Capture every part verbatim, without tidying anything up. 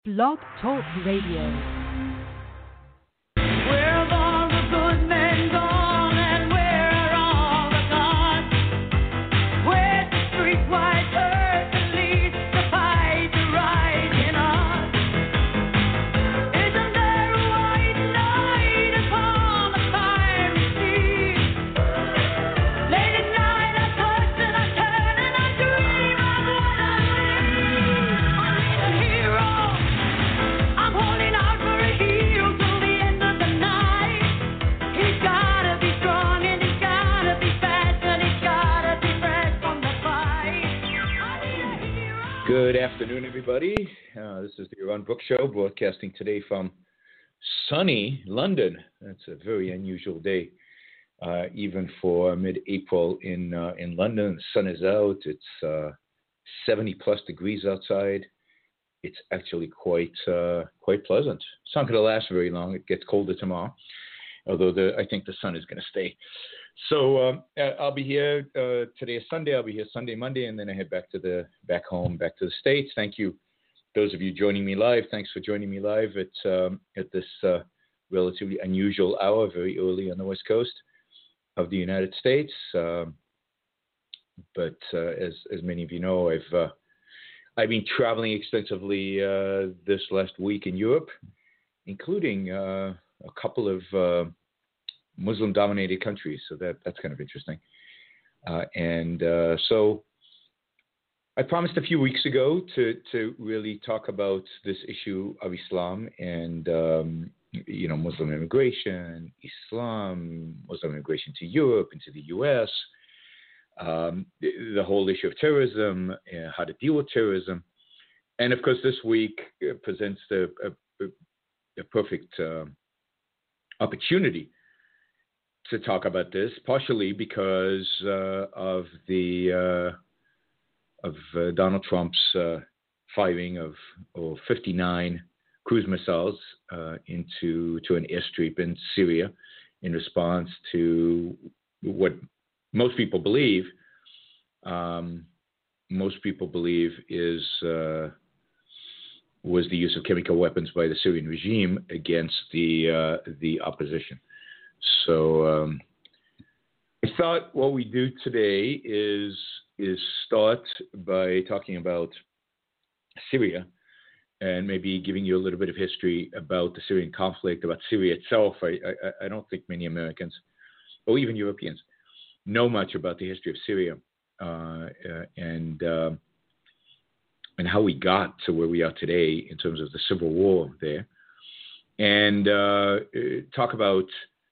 Blog Talk Radio. Where all the good men gone and where are all the gods? Where the streetwise earth that leads the fight to rise in us? Isn't there a white knight upon the fiery sea? Late at night I toss and I turn and I dream of what I see. I need a hero. I'm holding out for a hero till the end of the night. He's gotta be strong and he's gotta be fast and he's gotta be fresh from the fight. I need a hero. Good afternoon, everybody. Uh, this is the Yaron Brook Show, broadcasting today from sunny London. That's a very unusual day, uh, even for mid-April in uh, in London. The sun is out. It's uh, seventy plus degrees outside. It's actually quite uh, quite pleasant. It's not going to last very long. It gets colder tomorrow, although the, I think the sun is going to stay. So um, uh, I'll be here uh, today is Sunday. I'll be here Sunday, Monday, and then I head back to the back home, back to the States. Thank you, those of you joining me live. Thanks for joining me live at um, at this uh, relatively unusual hour, very early on the West Coast of the United States. Um, but uh, as as many of you know, I've uh, I've been traveling extensively uh, this last week in Europe, including uh, a couple of uh, Muslim-dominated countries. So that that's kind of interesting. Uh, and uh, so I promised a few weeks ago to to really talk about this issue of Islam and um, you know Muslim immigration, Islam, Muslim immigration to Europe, into the U S. Um, the, the whole issue of terrorism, uh, how to deal with terrorism. And of course, this week uh, presents the, a, a, a perfect uh, opportunity to talk about this, partially because uh, of the uh, of uh, Donald Trump's uh, firing of oh, fifty-nine cruise missiles uh, into to an airstrip in Syria in response to what most people believe, um, most people believe is uh, was the use of chemical weapons by the Syrian regime against the uh, the opposition. So um, I thought what we do today is is start by talking about Syria and maybe giving you a little bit of history about the Syrian conflict, about Syria itself. I, I, I don't think many Americans, or even Europeans, know much about the history of Syria uh, uh, and uh, and how we got to where we are today in terms of the civil war there, and uh, talk about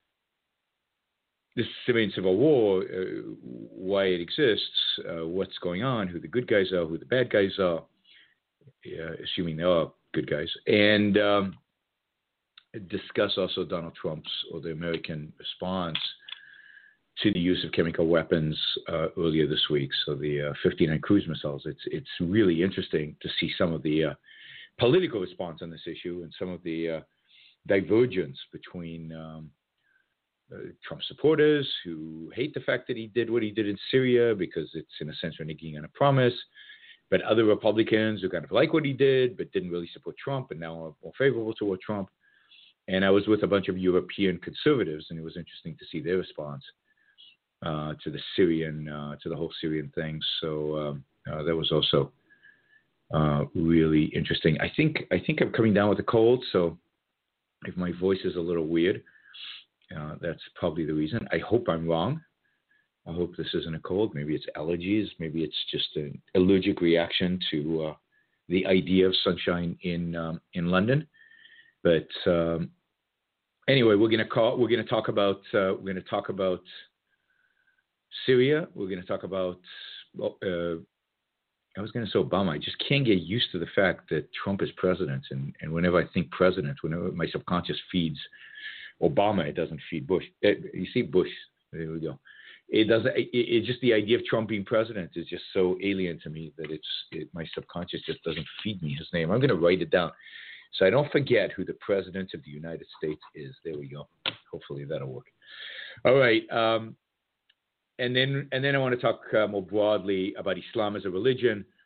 the Syrian civil war, uh, why it exists, uh, what's going on, who the good guys are, who the bad guys are, uh, assuming there are good guys, and um, discuss also Donald Trump's or the American response to the use of chemical weapons uh, earlier this week. So the uh, fifty-nine cruise missiles. It's it's really interesting to see some of the uh, political response on this issue and some of the uh, divergence between um, uh, Trump supporters who hate the fact that he did what he did in Syria because it's in a sense reneging on a promise, but other Republicans who kind of like what he did but didn't really support Trump and now are more favorable toward Trump. And I was with a bunch of European conservatives, and it was interesting to see their response Uh, to the Syrian, uh, to the whole Syrian thing. So um, uh, that was also uh, really interesting. I think I think I'm coming down with a cold, so if my voice is a little weird, uh, that's probably the reason. I hope I'm wrong. I hope this isn't a cold. Maybe it's allergies. Maybe it's just an allergic reaction to uh, the idea of sunshine in um, in London. But um, anyway, we're gonna call. We're gonna talk about. Uh, we're gonna talk about Syria. We're going to talk about, well, uh, I was going to say Obama. I just can't get used to the fact that Trump is president. And, and whenever I think president, whenever my subconscious feeds Obama, it doesn't feed Bush. It, you see Bush. There we go. It doesn't, it, it just the idea of Trump being president is just so alien to me that it's, it, my subconscious just doesn't feed me his name. I'm going to write it down so I don't forget who the president of the United States is. There we go. Hopefully that'll work. All right. Um, And then, and then I want to talk uh, more broadly about Islam as a religion,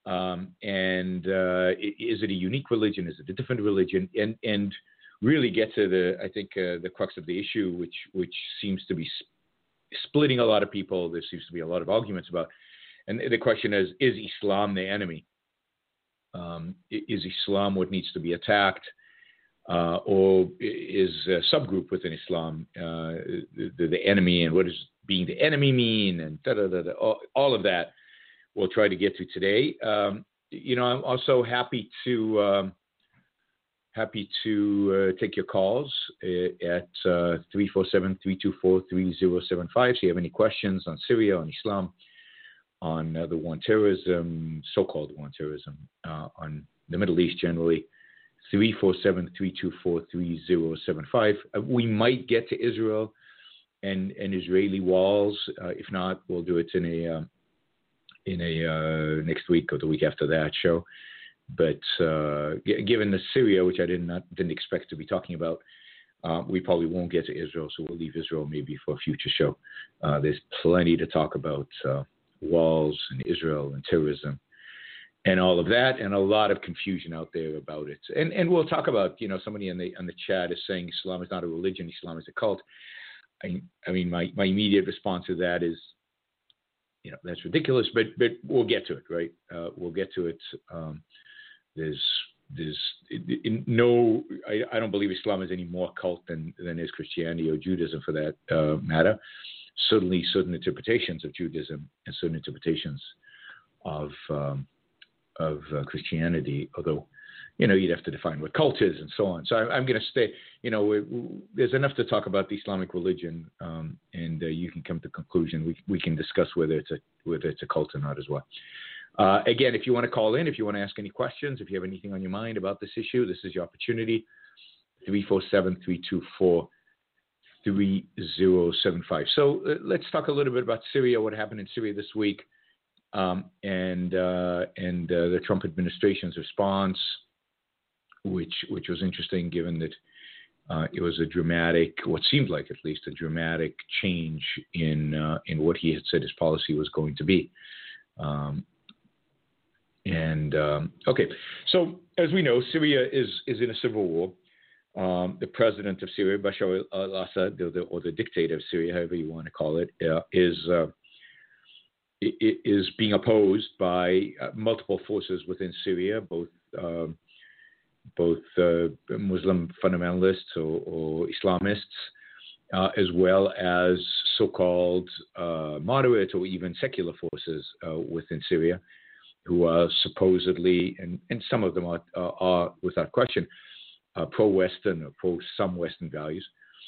Um, and uh, is it a unique religion? Is it a different religion? And and really get to the, I think, uh, the crux of the issue, which which seems to be sp- splitting a lot of people. There seems to be a lot of arguments about. And the question is, is Islam the enemy? Um, is Islam what needs to be attacked? Uh, or is a subgroup within Islam uh, the, the enemy? And what does being the enemy mean? And da da da da. All, all of that we'll try to get to today. Um, you know, I'm also happy to um, happy to uh, take your calls at uh, three four seven, three two four, three zero seven five. So if you have any questions on Syria, on Islam, on uh, the war on terrorism, so-called war on terrorism, uh, on the Middle East generally, three four seven, three two four, three zero seven five. Uh, we might get to Israel and, and Israeli walls. Uh, if not, we'll do it in a um, in a uh, next week or the week after that show. But uh, g- given the Syria, which I did not didn't expect to be talking about, uh, we probably won't get to Israel, so we'll leave Israel maybe for a future show. Uh, there's plenty to talk about uh, walls and Israel and terrorism and all of that, and a lot of confusion out there about it. And and we'll talk about, you know, somebody in the on the chat is saying Islam is not a religion, Islam is a cult. I, I mean, my, my immediate response to that is, you know, that's ridiculous, but but we'll get to it, right? Uh, we'll get to it. Um, there's there's in no, I, I don't believe Islam is any more cult than than is Christianity or Judaism for that uh, matter. Certainly, certain interpretations of Judaism and certain interpretations of um, of uh, Christianity, although, you know, you'd have to define what cult is and so on. So I, I'm going to stay, you know, we, we, there's enough to talk about the Islamic religion, um, and uh, you can come to conclusion. We we can discuss whether it's a whether it's a cult or not as well. Uh, again, if you want to call in, if you want to ask any questions, if you have anything on your mind about this issue, this is your opportunity. three four seven, three two four, three zero seven five. So uh, let's talk a little bit about Syria, what happened in Syria this week, um, and uh, and uh, the Trump administration's response, which which was interesting given that uh, it was a dramatic, what seemed like at least a dramatic change in uh, in what he had said his policy was going to be. Um, and um, okay, so as we know, Syria is is in a civil war. Um, the president of Syria, Bashar al-Assad, or the, or the dictator of Syria, however you want to call it, uh, is uh, is being opposed by uh, multiple forces within Syria, both um, both uh, Muslim fundamentalists or, or Islamists, uh, as well as so-called uh, moderate or even secular forces uh, within Syria, who are supposedly, and, and some of them are, uh, are without question, uh, pro-Western or pro-some Western values.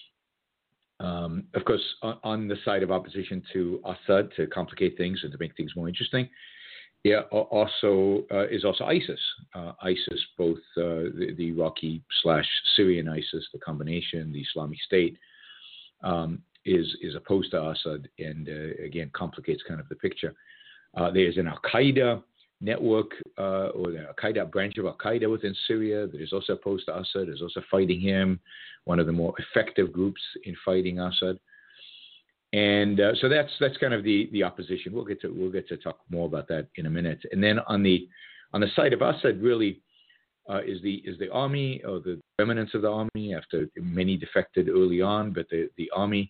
Um, of course, on, on the side of opposition to Assad, to complicate things and to make things more interesting, yeah, also uh, is also ISIS. Uh, ISIS, both uh, the, the Iraqi slash Syrian ISIS, the combination, the Islamic State, um, is is opposed to Assad, and uh, again complicates kind of the picture. Uh, there's an Al Qaeda network uh, or the Al Qaeda branch of Al Qaeda within Syria that is also opposed to Assad, is also fighting him. One of the more effective groups in fighting Assad. And uh, so that's that's kind of the, the opposition. We'll get to we'll get to talk more about that in a minute. And then on the on the side of Assad, really uh, is the is the army or the remnants of the army. After many defected early on, but the the army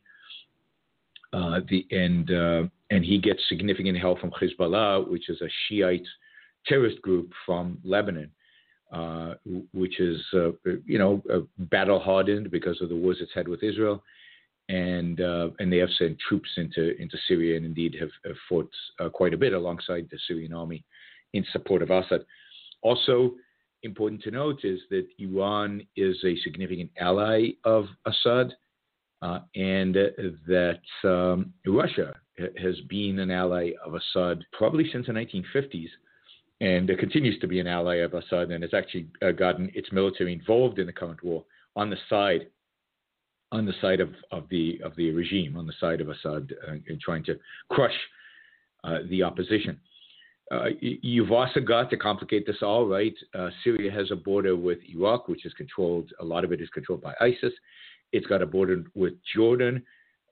uh, the and uh, and he gets significant help from Hezbollah, which is a Shiite terrorist group from Lebanon, uh, which is uh, you know uh, battle hardened because of the wars it's had with Israel. And uh, and they have sent troops into into Syria and indeed have, have fought uh, quite a bit alongside the Syrian army in support of Assad. Also important to note is that Iran is a significant ally of Assad, uh, and uh, that um, Russia has been an ally of Assad probably since the nineteen fifties, and uh, continues to be an ally of Assad, and has actually uh, gotten its military involved in the current war on the side. on the side of, of the of the regime, on the side of Assad, uh, in trying to crush uh, the opposition. Uh, you've also got, to complicate this all, right, uh, Syria has a border with Iraq, which is controlled, a lot of it is controlled by ISIS. It's got a border with Jordan,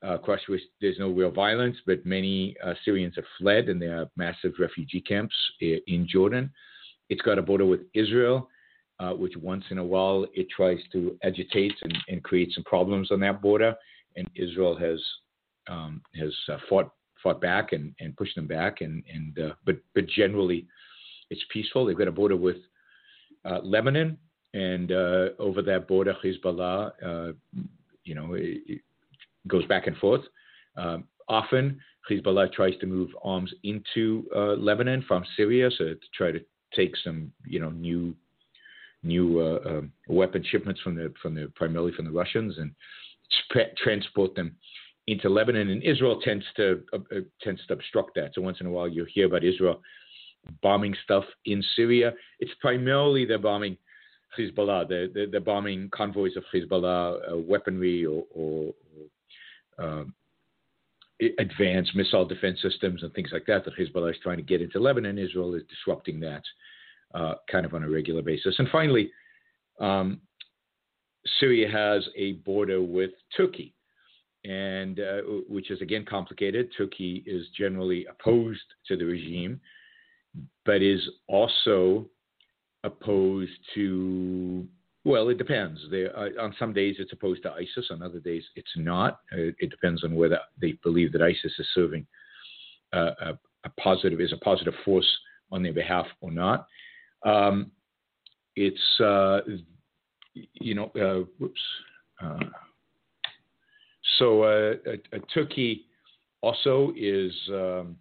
uh, across which there's no real violence, but many uh, Syrians have fled, and there are massive refugee camps in Jordan. It's got a border with Israel, uh, which once in a while it tries to agitate and, and create some problems on that border, and Israel has um, has uh, fought fought back and, and pushed them back, and and uh, but but generally it's peaceful. They've got a border with uh, Lebanon, and uh, over that border, Hezbollah, uh, you know, it, it goes back and forth. Um, often, Hezbollah tries to move arms into uh, Lebanon from Syria, so to try to take some, you know, new new uh, uh, weapon shipments from the from the primarily from the Russians, and sp- transport them into Lebanon. And Israel tends to uh, uh, tends to obstruct that. So once in a while, you'll hear about Israel bombing stuff in Syria. It's primarily they're bombing Hezbollah. They're, they're, they're bombing convoys of Hezbollah uh, weaponry or, or, or um, advanced missile defense systems and things like that that Hezbollah is trying to get into Lebanon. Israel is disrupting that uh, kind of on a regular basis. And finally, um, Syria has a border with Turkey, and uh, which is again complicated. Turkey is generally opposed to the regime, but is also opposed to, well, it depends. They, uh, on some days it's opposed to ISIS, on other days it's not. Uh, it depends on whether they believe that ISIS is serving uh, a, a positive, is a positive force on their behalf or not. Um, it's, uh, you know, uh, whoops. Uh, so uh, uh, Turkey also is, um,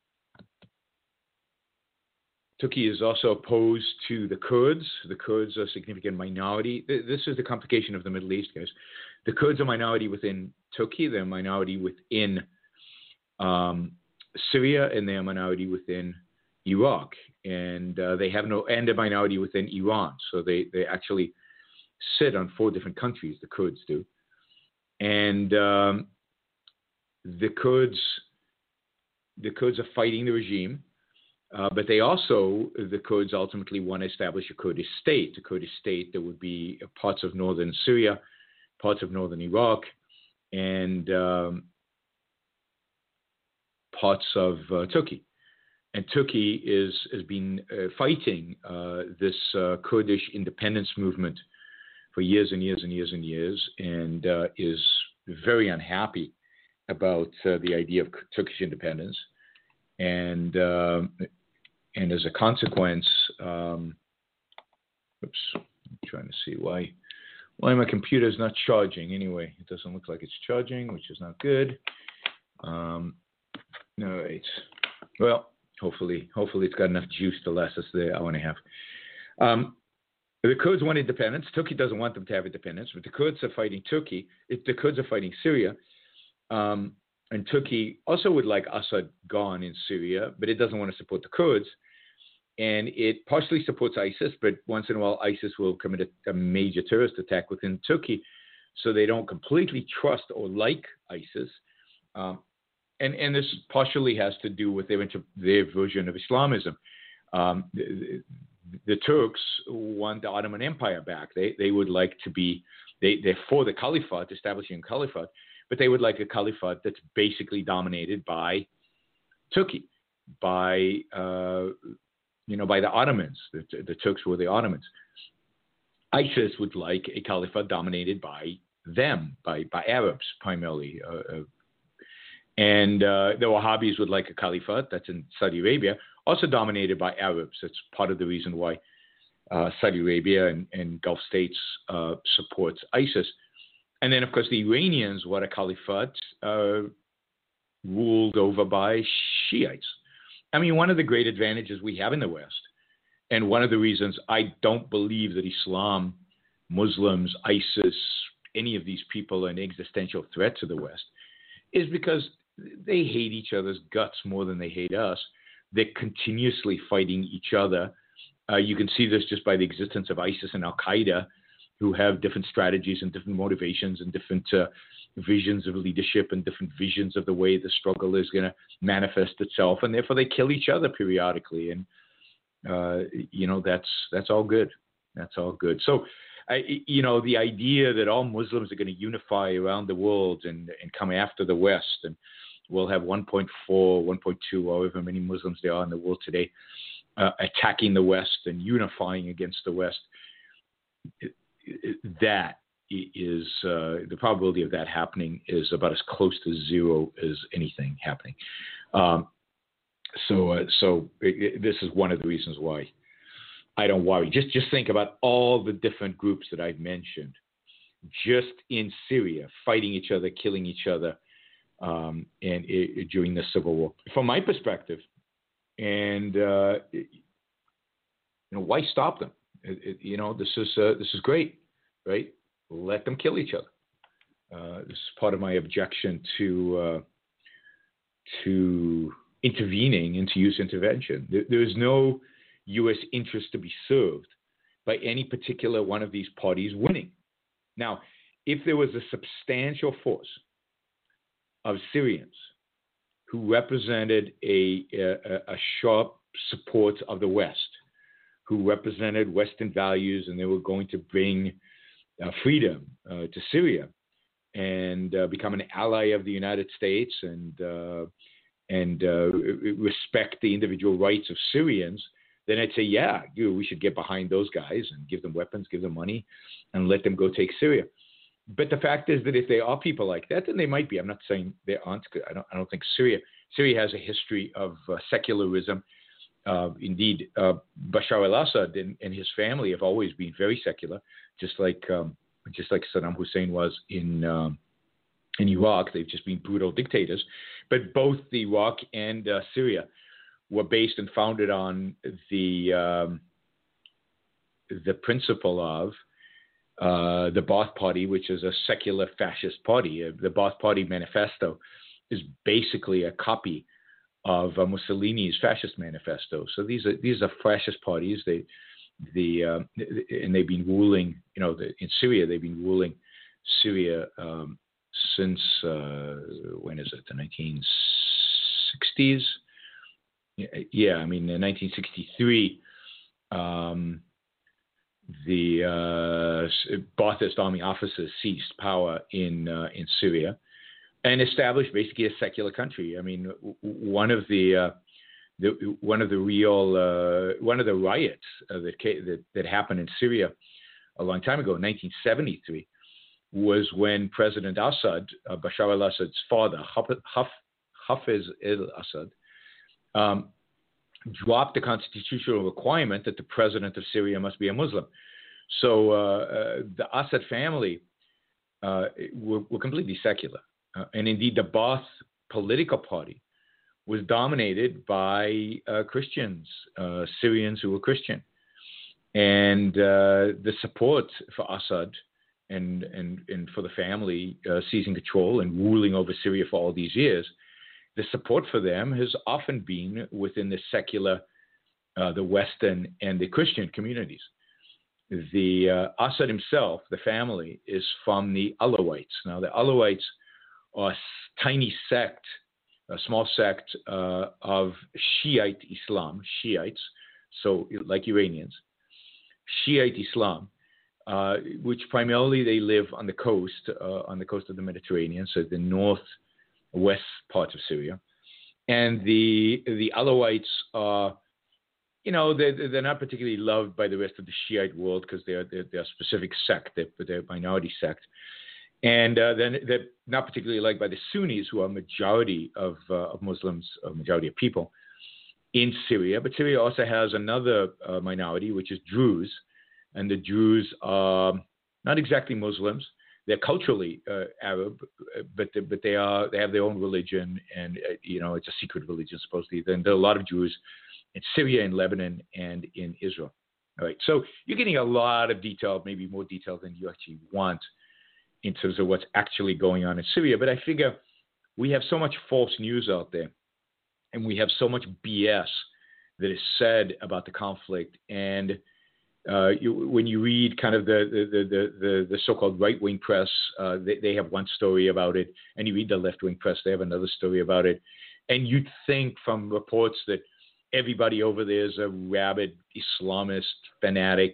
Turkey is also opposed to the Kurds. The Kurds are a significant minority. This is the complication of the Middle East, guys. The Kurds are a minority within Turkey. They're a minority within um, Syria, and they're a minority within Iraq. And uh, they have no, and a minority within Iran. So they, they actually sit on four different countries, the Kurds do. And um, the Kurds, the Kurds are fighting the regime. Uh, but they also, the Kurds ultimately want to establish a Kurdish state, a Kurdish state that would be parts of northern Syria, parts of northern Iraq, and um, parts of uh, Turkey. And Turkey is has been uh, fighting uh, this uh, Kurdish independence movement for years and years and years and years, and uh, is very unhappy about uh, the idea of Turkish independence. And uh, And as a consequence, um, oops, I'm trying to see why why my computer is not charging. Anyway, it doesn't look like it's charging, which is not good. Um, all right. Well, hopefully, hopefully it's got enough juice to last us the hour and a half. Um, the Kurds want independence. Turkey doesn't want them to have independence, but the Kurds are fighting Turkey. It, the Kurds are fighting Syria. Um, And Turkey also would like Assad gone in Syria, but it doesn't want to support the Kurds. And it partially supports ISIS, but once in a while ISIS will commit a, a major terrorist attack within Turkey. So they don't completely trust or like ISIS. Um, and, and this partially has to do with their, their version of Islamism. Um, the, the Turks want the Ottoman Empire back. They, they would like to be, they, they're for the caliphate, establishing a caliphate. But they would like a caliphate that's basically dominated by Turkey, by uh, you know, by the Ottomans. The, the Turks were the Ottomans. ISIS would like a caliphate dominated by them, by by Arabs primarily, uh, uh, and uh, the Wahhabis would like a caliphate that's in Saudi Arabia, also dominated by Arabs. That's part of the reason why uh, Saudi Arabia and, and Gulf states uh, supports ISIS. And then, of course, the Iranians were a caliphate uh, ruled over by Shiites. I mean, one of the great advantages we have in the West, and one of the reasons I don't believe that Islam, Muslims, ISIS, any of these people are an existential threat to the West, is because they hate each other's guts more than they hate us. They're continuously fighting each other. Uh, you can see this just by the existence of ISIS and Al-Qaeda, who have different strategies and different motivations and different uh, visions of leadership and different visions of the way the struggle is going to manifest itself. And therefore they kill each other periodically. And, uh, you know, that's, that's all good. That's all good. So I, you know, the idea that all Muslims are going to unify around the world and, and come after the West, and we'll have one point four, one point two, however many Muslims there are in the world today, uh, attacking the West and unifying against the West, it, it, that is uh, the probability of that happening is about as close to zero as anything happening. Um, so, uh, so it, it, this is one of the reasons why I don't worry. Just, just think about all the different groups that I've mentioned, just in Syria, fighting each other, killing each other, um, and it, during the civil war. From my perspective, and uh, you know, why stop them? It, it, you know, this is uh, this is great, right? Let them kill each other. Uh, this is part of my objection to uh, to intervening and to use intervention. There, there is no U S interest to be served by any particular one of these parties winning. Now, if there was a substantial force of Syrians who represented a, a, a sharp support of the West, who represented Western values, and they were going to bring uh, freedom uh, to Syria and uh, become an ally of the United States and uh, and uh, respect the individual rights of Syrians, then I'd say, yeah, dude, we should get behind those guys and give them weapons, give them money, and let them go take Syria. But the fact is that if there are people like that, then they might be. I'm not saying there aren't. I don't, I don't think Syria. Syria has a history of uh, secularism. Uh, indeed, uh, Bashar al-Assad and, and his family have always been very secular, just like um, just like Saddam Hussein was in um, in Iraq. They've just been brutal dictators. But both Iraq and uh, Syria were based and founded on the um, the principle of uh, the Ba'ath Party, which is a secular fascist party. Uh, the Ba'ath Party manifesto is basically a copy of uh, Mussolini's fascist manifesto. So these are these are fascist parties. They the uh, and they've been ruling. You know, the, in Syria they've been ruling Syria um, since uh, when is it? The nineteen sixties. Yeah, I mean, in nineteen sixty-three, um, the uh, Ba'athist army officers seized power in uh, in Syria and established basically a secular country. I mean, one of the, uh, the one of the real uh, one of the riots uh, that, came, that that happened in Syria a long time ago, in nineteen seventy-three, was when President Assad, uh, Bashar al-Assad's father, Hafez al-Assad, Um, dropped the constitutional requirement that the president of Syria must be a Muslim. So uh, uh, the Assad family uh, were, were completely secular. Uh, and indeed, the Ba'ath political party was dominated by uh, Christians, uh, Syrians who were Christian. And uh, the support for Assad and, and, and for the family uh, seizing control and ruling over Syria for all these years, the support for them has often been within the secular, uh, the Western, and the Christian communities. The uh, Assad himself, the family, is from the Alawites. Now, the Alawites are a tiny sect, a small sect uh, of Shiite Islam, Shiites, so like Iranians, Shiite Islam, uh, which primarily they live on the coast, uh, on the coast of the Mediterranean, so the north west parts of Syria. And the the Alawites are, you know, they're, they're not particularly loved by the rest of the Shiite world because they're, they're, they're a specific sect, they're, they're a minority sect. And uh, then they're not particularly liked by the Sunnis, who are a majority of, uh, of Muslims, a majority of people in Syria. But Syria also has another uh, minority, which is Druze. And the Druze are not exactly Muslims. They're culturally uh, Arab, but they, but they are they have their own religion, and uh, you know it's a secret religion supposedly. Then there are a lot of Jews in Syria, in Lebanon, and in Israel. All right, so you're getting a lot of detail, maybe more detail than you actually want, in terms of what's actually going on in Syria. But I figure we have so much false news out there, and we have so much B S that is said about the conflict, and Uh, you, when you read kind of the the, the, the, the so-called right-wing press, uh, they, they have one story about it, and you read the left-wing press, they have another story about it. And you'd think from reports that everybody over there is a rabid Islamist fanatic,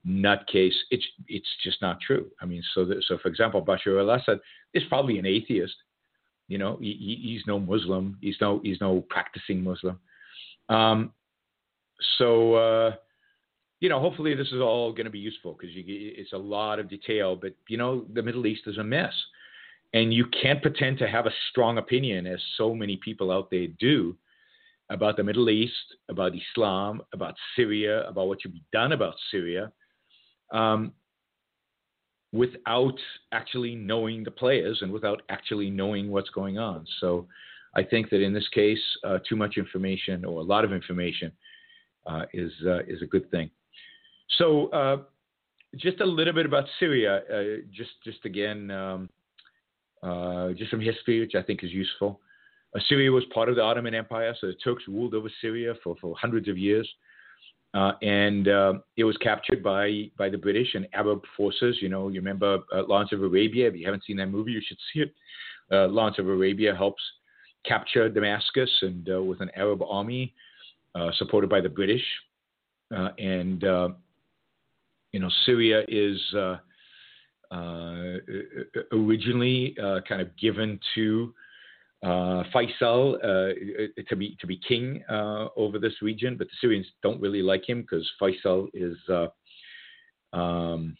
nutcase. It's it's just not true. I mean, so that, so for example, Bashar al-Assad is probably an atheist. You know, he, he's no Muslim. He's no he's no practicing Muslim. Um, so uh, you know, hopefully this is all going to be useful because it's a lot of detail. But you know, the Middle East is a mess, and you can't pretend to have a strong opinion, as so many people out there do, about the Middle East, about Islam, about Syria, about what should be done about Syria, um, without actually knowing the players and without actually knowing what's going on. So I think that in this case, uh, too much information or a lot of information uh, is uh, is a good thing. So uh, just a little bit about Syria, uh, just just again, um, uh, just some history, which I think is useful. Uh, Syria was part of the Ottoman Empire, so the Turks ruled over Syria for, for hundreds of years. Uh, and uh, it was captured by, by the British and Arab forces. You know, you remember uh, Lawrence of Arabia. If you haven't seen that movie, you should see it. Uh, Lawrence of Arabia helps capture Damascus and uh, with an Arab army uh, supported by the British. Uh, and, uh, you know, Syria is uh, uh, originally uh, kind of given to Uh, Faisal uh, to be to be king uh, over this region, but the Syrians don't really like him because Faisal is, uh, um,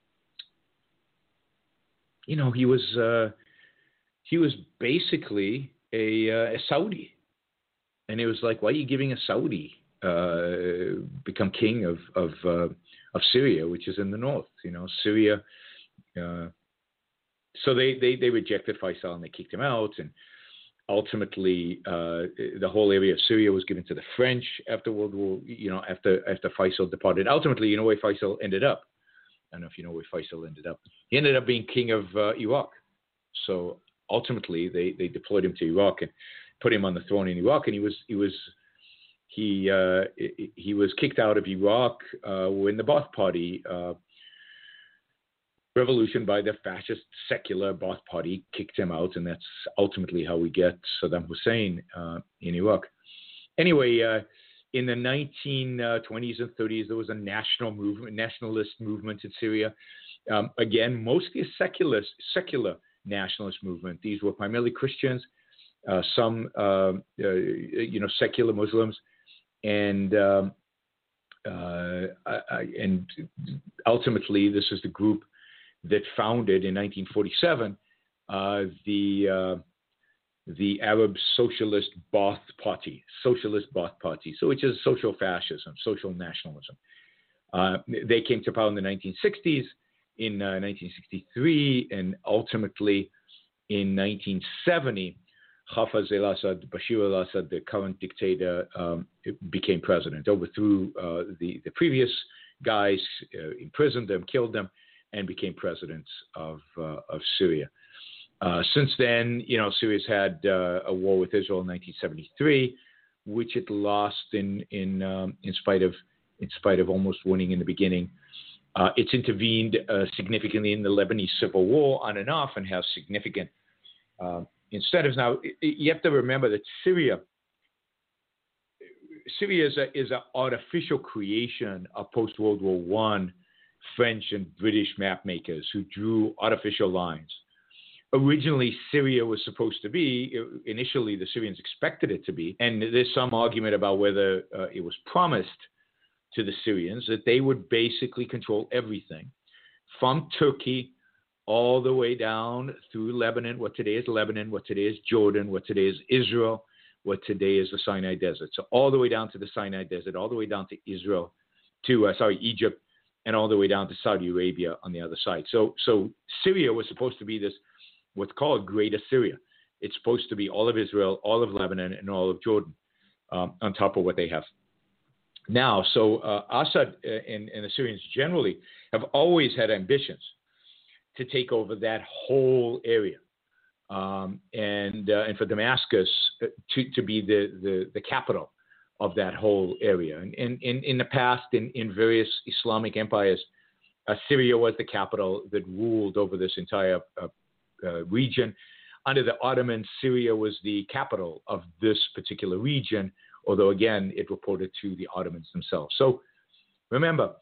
you know, he was uh, he was basically a, uh, a Saudi, and it was like, why are you giving a Saudi uh, become king of of uh, of Syria, which is in the north? You know, Syria. Uh, so they, they they rejected Faisal and they kicked him out. And ultimately, uh, the whole area of Syria was given to the French after World War, you know, after after Faisal departed. Ultimately, you know where Faisal ended up. I don't know if you know where Faisal ended up. He ended up being king of uh, Iraq. So ultimately, they, they deployed him to Iraq and put him on the throne in Iraq. And he was he was he uh, he was kicked out of Iraq uh, when the Ba'ath Party Uh, revolution by the fascist secular Ba'ath Party kicked him out, and that's ultimately how we get Saddam Hussein uh, in Iraq. Anyway, uh, in the nineteen twenties and thirties, there was a national movement, nationalist movement in Syria. Um, again, mostly a secular, secular nationalist movement. These were primarily Christians, uh, some uh, uh, you know secular Muslims, and um, uh, and ultimately, this is the group that founded in nineteen forty-seven uh, the uh, the Arab Socialist Ba'ath Party, Socialist Ba'ath Party, so which is social fascism, social nationalism. Uh, they came to power in the nineteen sixties, in uh, nineteen sixty-three, and ultimately in nineteen seventy, Hafez al-Assad, Bashir al-Assad, the current dictator, um, became president, overthrew uh, the the previous guys, uh, imprisoned them, killed them, and became president of uh, of Syria. Uh, since then, you know, Syria's had uh, a war with Israel in nineteen seventy-three, which it lost in in um, in spite of in spite of almost winning in the beginning. Uh, it's intervened uh, significantly in the Lebanese civil war on and off, and has significant uh, incentives. Now, you have to remember that Syria Syria is a is an artificial creation of post World War One French and British map makers who drew artificial lines. Originally, Syria was supposed to be, initially the Syrians expected it to be, and there's some argument about whether uh, it was promised to the Syrians that they would basically control everything from Turkey all the way down through Lebanon, what today is Lebanon, what today is Jordan, what today is Israel, what today is the Sinai Desert. So all the way down to the Sinai Desert, all the way down to Israel, to, uh, sorry, Egypt, and all the way down to Saudi Arabia on the other side. So, so Syria was supposed to be this, what's called Greater Syria. It's supposed to be all of Israel, all of Lebanon, and all of Jordan um, on top of what they have now. So uh, Assad and, and the Syrians generally have always had ambitions to take over that whole area, um, and uh, and for Damascus to, to be the, the, the capital of that whole area. And in, in, in the past, in, in various Islamic empires, uh, Syria was the capital that ruled over this entire uh, uh, region. Under the Ottomans, Syria was the capital of this particular region, although, again, it reported to the Ottomans themselves. So remember,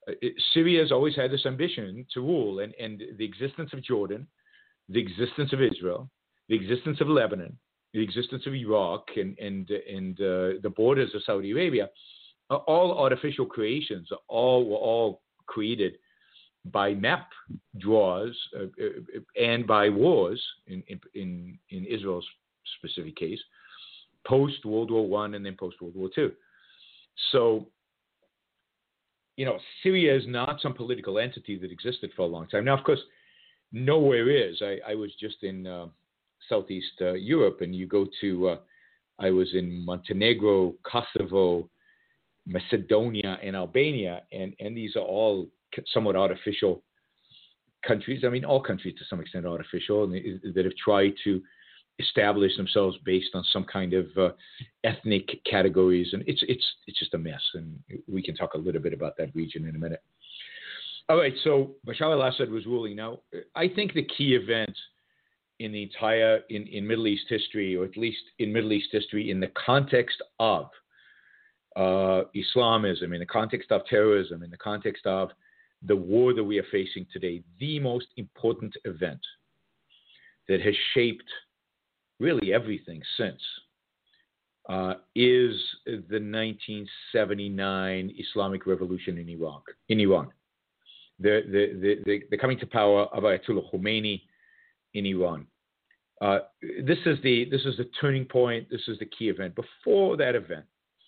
uh, Syria has always had this ambition to rule, and, and the existence of Jordan, the existence of Israel, the existence of Lebanon, the existence of Iraq, and and and uh, the borders of Saudi Arabia are all artificial creations. All were all created by map draws uh, uh, and by wars in in in Israel's specific case, post World War One and then post World War Two. So, you know, Syria is not some political entity that existed for a long time. Now, of course, nowhere is. I, I was just in uh, Southeast uh, Europe, and you go to, uh, I was in Montenegro, Kosovo, Macedonia, and Albania, and, and these are all somewhat artificial countries. I mean, all countries to some extent are artificial, and they, that have tried to establish themselves based on some kind of uh, ethnic categories, and it's it's it's just a mess. And we can talk a little bit about that region in a minute. All right, so Bashar al-Assad was ruling. Now, I think the key event in the entire in, in Middle East history, or at least in Middle East history, in the context of uh, Islamism, in the context of terrorism, in the context of the war that we are facing today, the most important event that has shaped really everything since uh, is the nineteen seventy-nine Islamic Revolution in Iraq, in Iran. The, the, the, the, the coming to power of Ayatollah Khomeini in Iran. Uh, this is the this is the turning point. This is the key event. Before that event,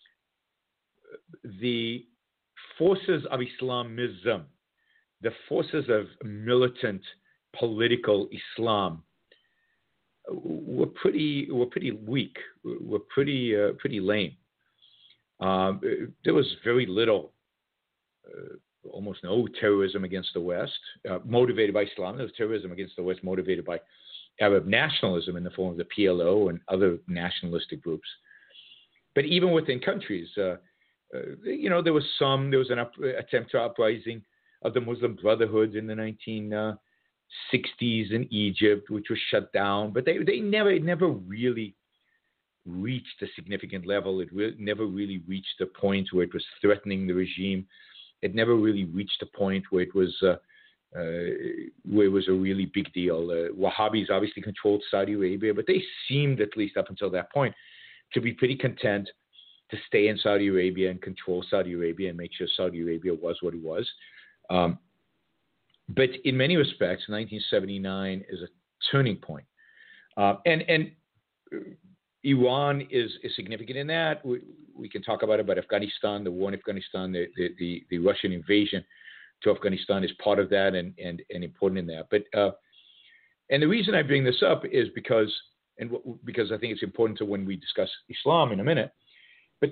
the forces of Islamism, the forces of militant political Islam, were pretty were pretty weak. Were pretty uh, pretty lame. Um, there was very little, uh, almost no terrorism against the West, uh, motivated by Islam. There was terrorism against the West motivated by Arab nationalism in the form of the P L O and other nationalistic groups. But even within countries, uh, uh, you know, there was some. There was an up, attempt to uprising of the Muslim Brotherhood in the nineteen sixties in Egypt, which was shut down. But they they never it never really reached a significant level. It re- never really reached a point where it was threatening the regime. It never really reached a point where it was uh, uh, where it was a really big deal. Uh, Wahhabis obviously controlled Saudi Arabia, but they seemed, at least up until that point, to be pretty content to stay in Saudi Arabia and control Saudi Arabia and make sure Saudi Arabia was what it was. Um, but in many respects, nineteen seventy-nine is a turning point. Uh, and and Iran is, is significant in that. We, we can talk about it, but Afghanistan, the war in Afghanistan, the, the, the, the Russian invasion to Afghanistan is part of that and, and, and important in that. But uh, and the reason I bring this up is because and w- because I think it's important to when we discuss Islam in a minute. But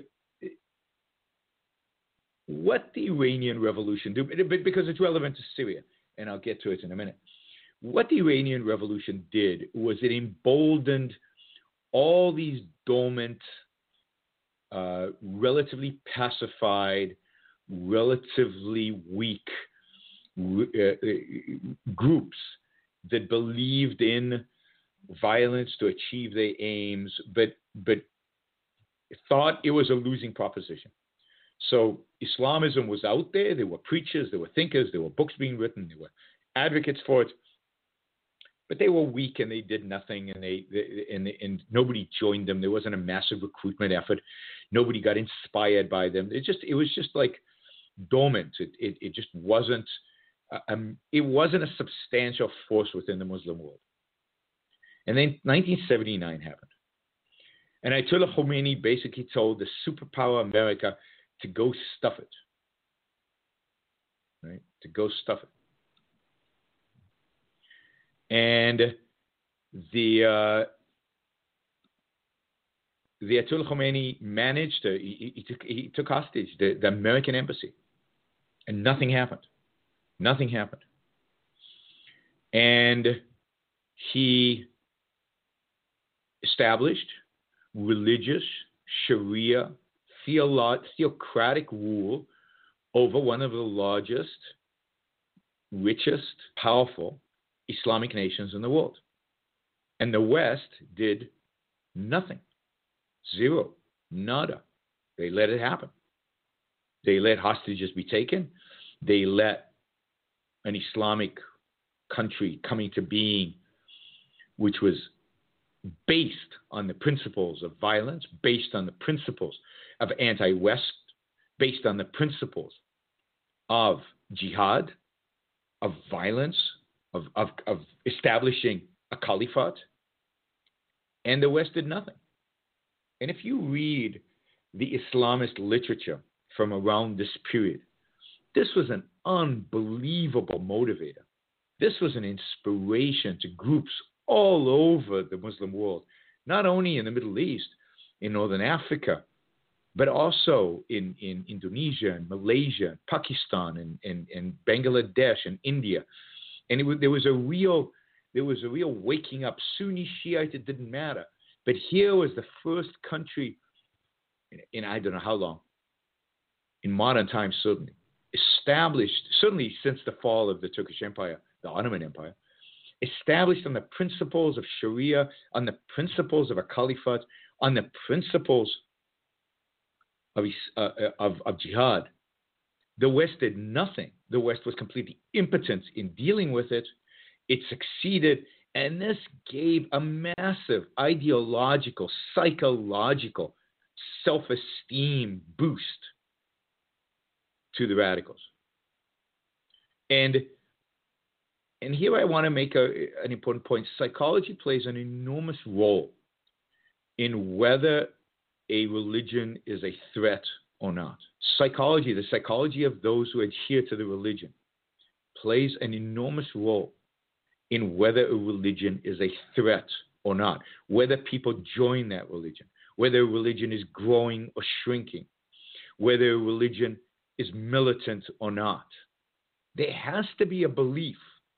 what the Iranian Revolution do, because it's relevant to Syria, and I'll get to it in a minute. What the Iranian Revolution did was it emboldened all these dormant, uh, relatively pacified, relatively weak uh, groups that believed in violence to achieve their aims, but but thought it was a losing proposition. So Islamism was out there. There were preachers, there were thinkers, there were books being written, there were advocates for it. But they were weak and they did nothing, and they, they and, and nobody joined them. There wasn't a massive recruitment effort. Nobody got inspired by them. It just it was just like dormant. It it, it just wasn't um, it wasn't a substantial force within the Muslim world. And then nineteen seventy-nine happened, and Ayatollah Khomeini basically told the superpower America to go stuff it. Right, to go stuff it. And the uh, the Ayatollah Khomeini managed to he, he, took, he took hostage the, the American embassy, and nothing happened. Nothing happened. And he established religious Sharia theolo- theocratic rule over one of the largest, richest, powerful Islamic nations in the world. And the West did nothing. Zero. Nada. They let it happen. They let hostages be taken. they let an Islamic country come into being, which was based on the principles of violence, based on the principles of anti-West, based on the principles of jihad, of violence, of, of, of establishing a caliphate, and the West did nothing. And if you read the Islamist literature from around this period, this was an unbelievable motivator. This was an inspiration to groups all over the Muslim world, not only in the Middle East, in Northern Africa, but also in, in Indonesia and Malaysia and Pakistan and, and, and Bangladesh and India. And it was, there was a real there was a real waking up. Sunni, Shiite, it didn't matter. But here was the first country in, in I don't know how long, in modern times certainly, established, certainly since the fall of the Turkish Empire, the Ottoman Empire, established on the principles of Sharia, on the principles of a caliphate, on the principles of, uh, of, of jihad. The West did nothing. The West was completely impotent in dealing with it. It succeeded, and this gave a massive ideological, psychological, self-esteem boost to the radicals. And and here I want to make a, an important point. Psychology plays an enormous role in whether a religion is a threat or not. Psychology, the psychology of those who adhere to the religion, plays an enormous role in whether a religion is a threat or not, whether people join that religion, whether a religion is growing or shrinking, whether a religion is militant or not. There has to be a belief,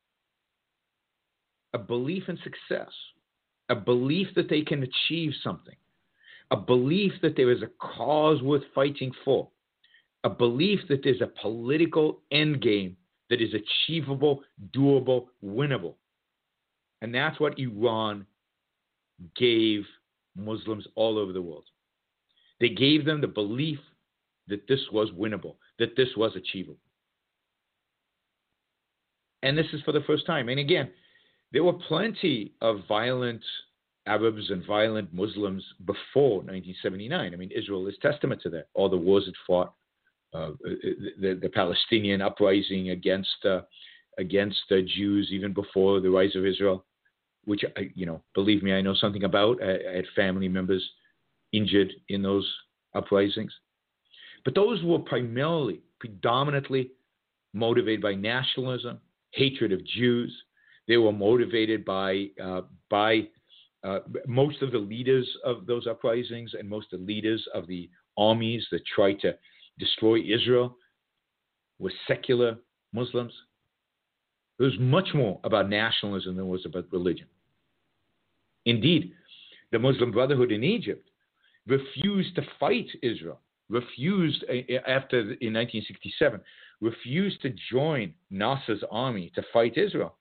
a belief in success, a belief that they can achieve something, a belief that there is a cause worth fighting for, a belief that there's a political endgame that is achievable, doable, winnable. And that's what Iran gave Muslims all over the world. They gave them the belief that this was winnable, that this was achievable. And this is for the first time. And again, there were plenty of violent Arabs and violent Muslims before nineteen seventy-nine. I mean, Israel is testament to that. All the wars it fought, uh, the, the Palestinian uprising against uh, against the Jews even before the rise of Israel, which, I, you know, believe me, I know something about. I, I had family members injured in those uprisings. But those were primarily, predominantly motivated by nationalism, hatred of Jews. They were motivated by uh, by uh, most of the leaders of those uprisings and most of the leaders of the armies that tried to destroy Israel were secular Muslims. It was much more about nationalism than it was about religion. Indeed, the Muslim Brotherhood in Egypt refused to fight Israel, refused after in nineteen sixty-seven, refused to join Nasser's army to fight Israel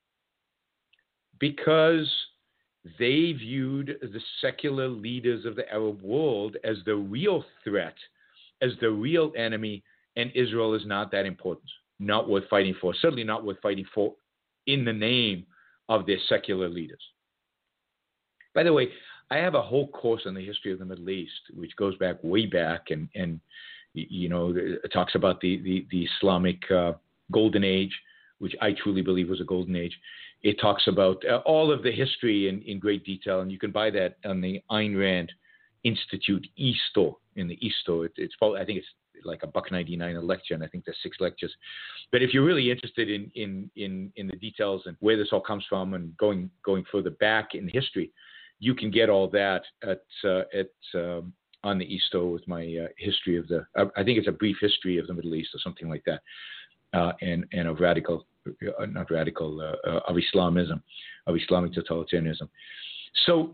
because they viewed the secular leaders of the Arab world as the real threat, as the real enemy, and Israel is not that important, not worth fighting for, certainly not worth fighting for in the name of their secular leaders. By the way, I have a whole course on the history of the Middle East, which goes back way back, and, and you know, it talks about the, the, the Islamic uh, golden age, which I truly believe was a golden age. It talks about uh, all of the history in, in great detail, and you can buy that on the Ayn Rand Institute e-store, in the e-store. It, it's probably, I think it's like a buck ninety-nine a lecture, and I think there's six lectures. But if you're really interested in, in, in, in the details and where this all comes from and going, going further back in history, you can get all that at uh, at um, on the e-store with my uh, history of the. Uh, I think it's a brief history of the Middle East or something like that, uh, and and of radical, uh, not radical, uh, uh, of Islamism, of Islamic totalitarianism. So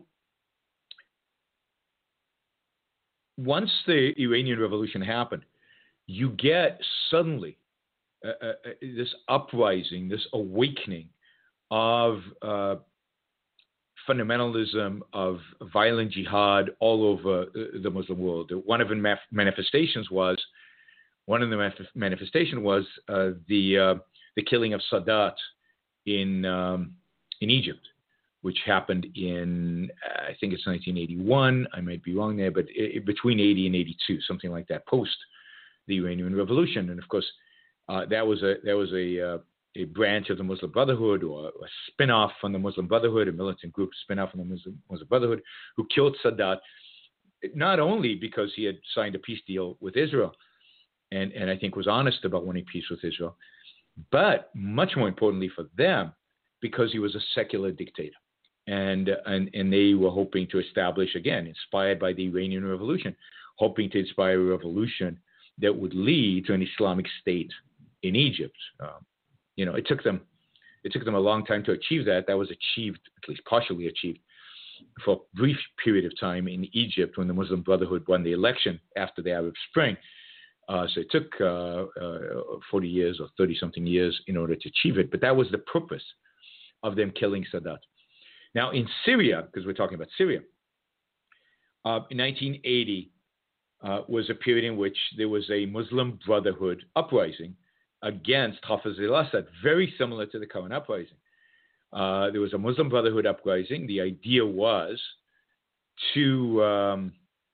once the Iranian Revolution happened, you get suddenly uh, uh, this uprising, this awakening of uh, fundamentalism, of violent jihad all over the Muslim world. One of the manifestations was One of the manif- manifestation was uh, the uh, the killing of Sadat in um, in Egypt, which happened in uh, I think it's nineteen eighty-one. I might be wrong there, but it, between eighty and eighty-two, something like that, post the Iranian Revolution. And of course, uh, that was a that was a uh, a branch of the Muslim Brotherhood, or a spin-off from the Muslim Brotherhood, a militant group spin-off from the Muslim, Muslim Brotherhood, who killed Sadat, not only because he had signed a peace deal with Israel, and, and I think was honest about wanting peace with Israel, but much more importantly for them, because he was a secular dictator. And, and, and they were hoping to establish, again, inspired by the Iranian Revolution, hoping to inspire a revolution that would lead to an Islamic state in Egypt. Um, you know, it took them it took them a long time to achieve that. That was achieved, at least partially achieved, for a brief period of time in Egypt when the Muslim Brotherhood won the election after the Arab Spring. Uh, so it took uh, uh, forty years or thirty-something years in order to achieve it. But that was the purpose of them killing Sadat. Now, in Syria, because we're talking about Syria, uh, in nineteen eighty uh, was a period in which there was a Muslim Brotherhood uprising against Hafez al-Assad, very similar to the current uprising. Uh, there was a Muslim Brotherhood uprising. The idea was to, um,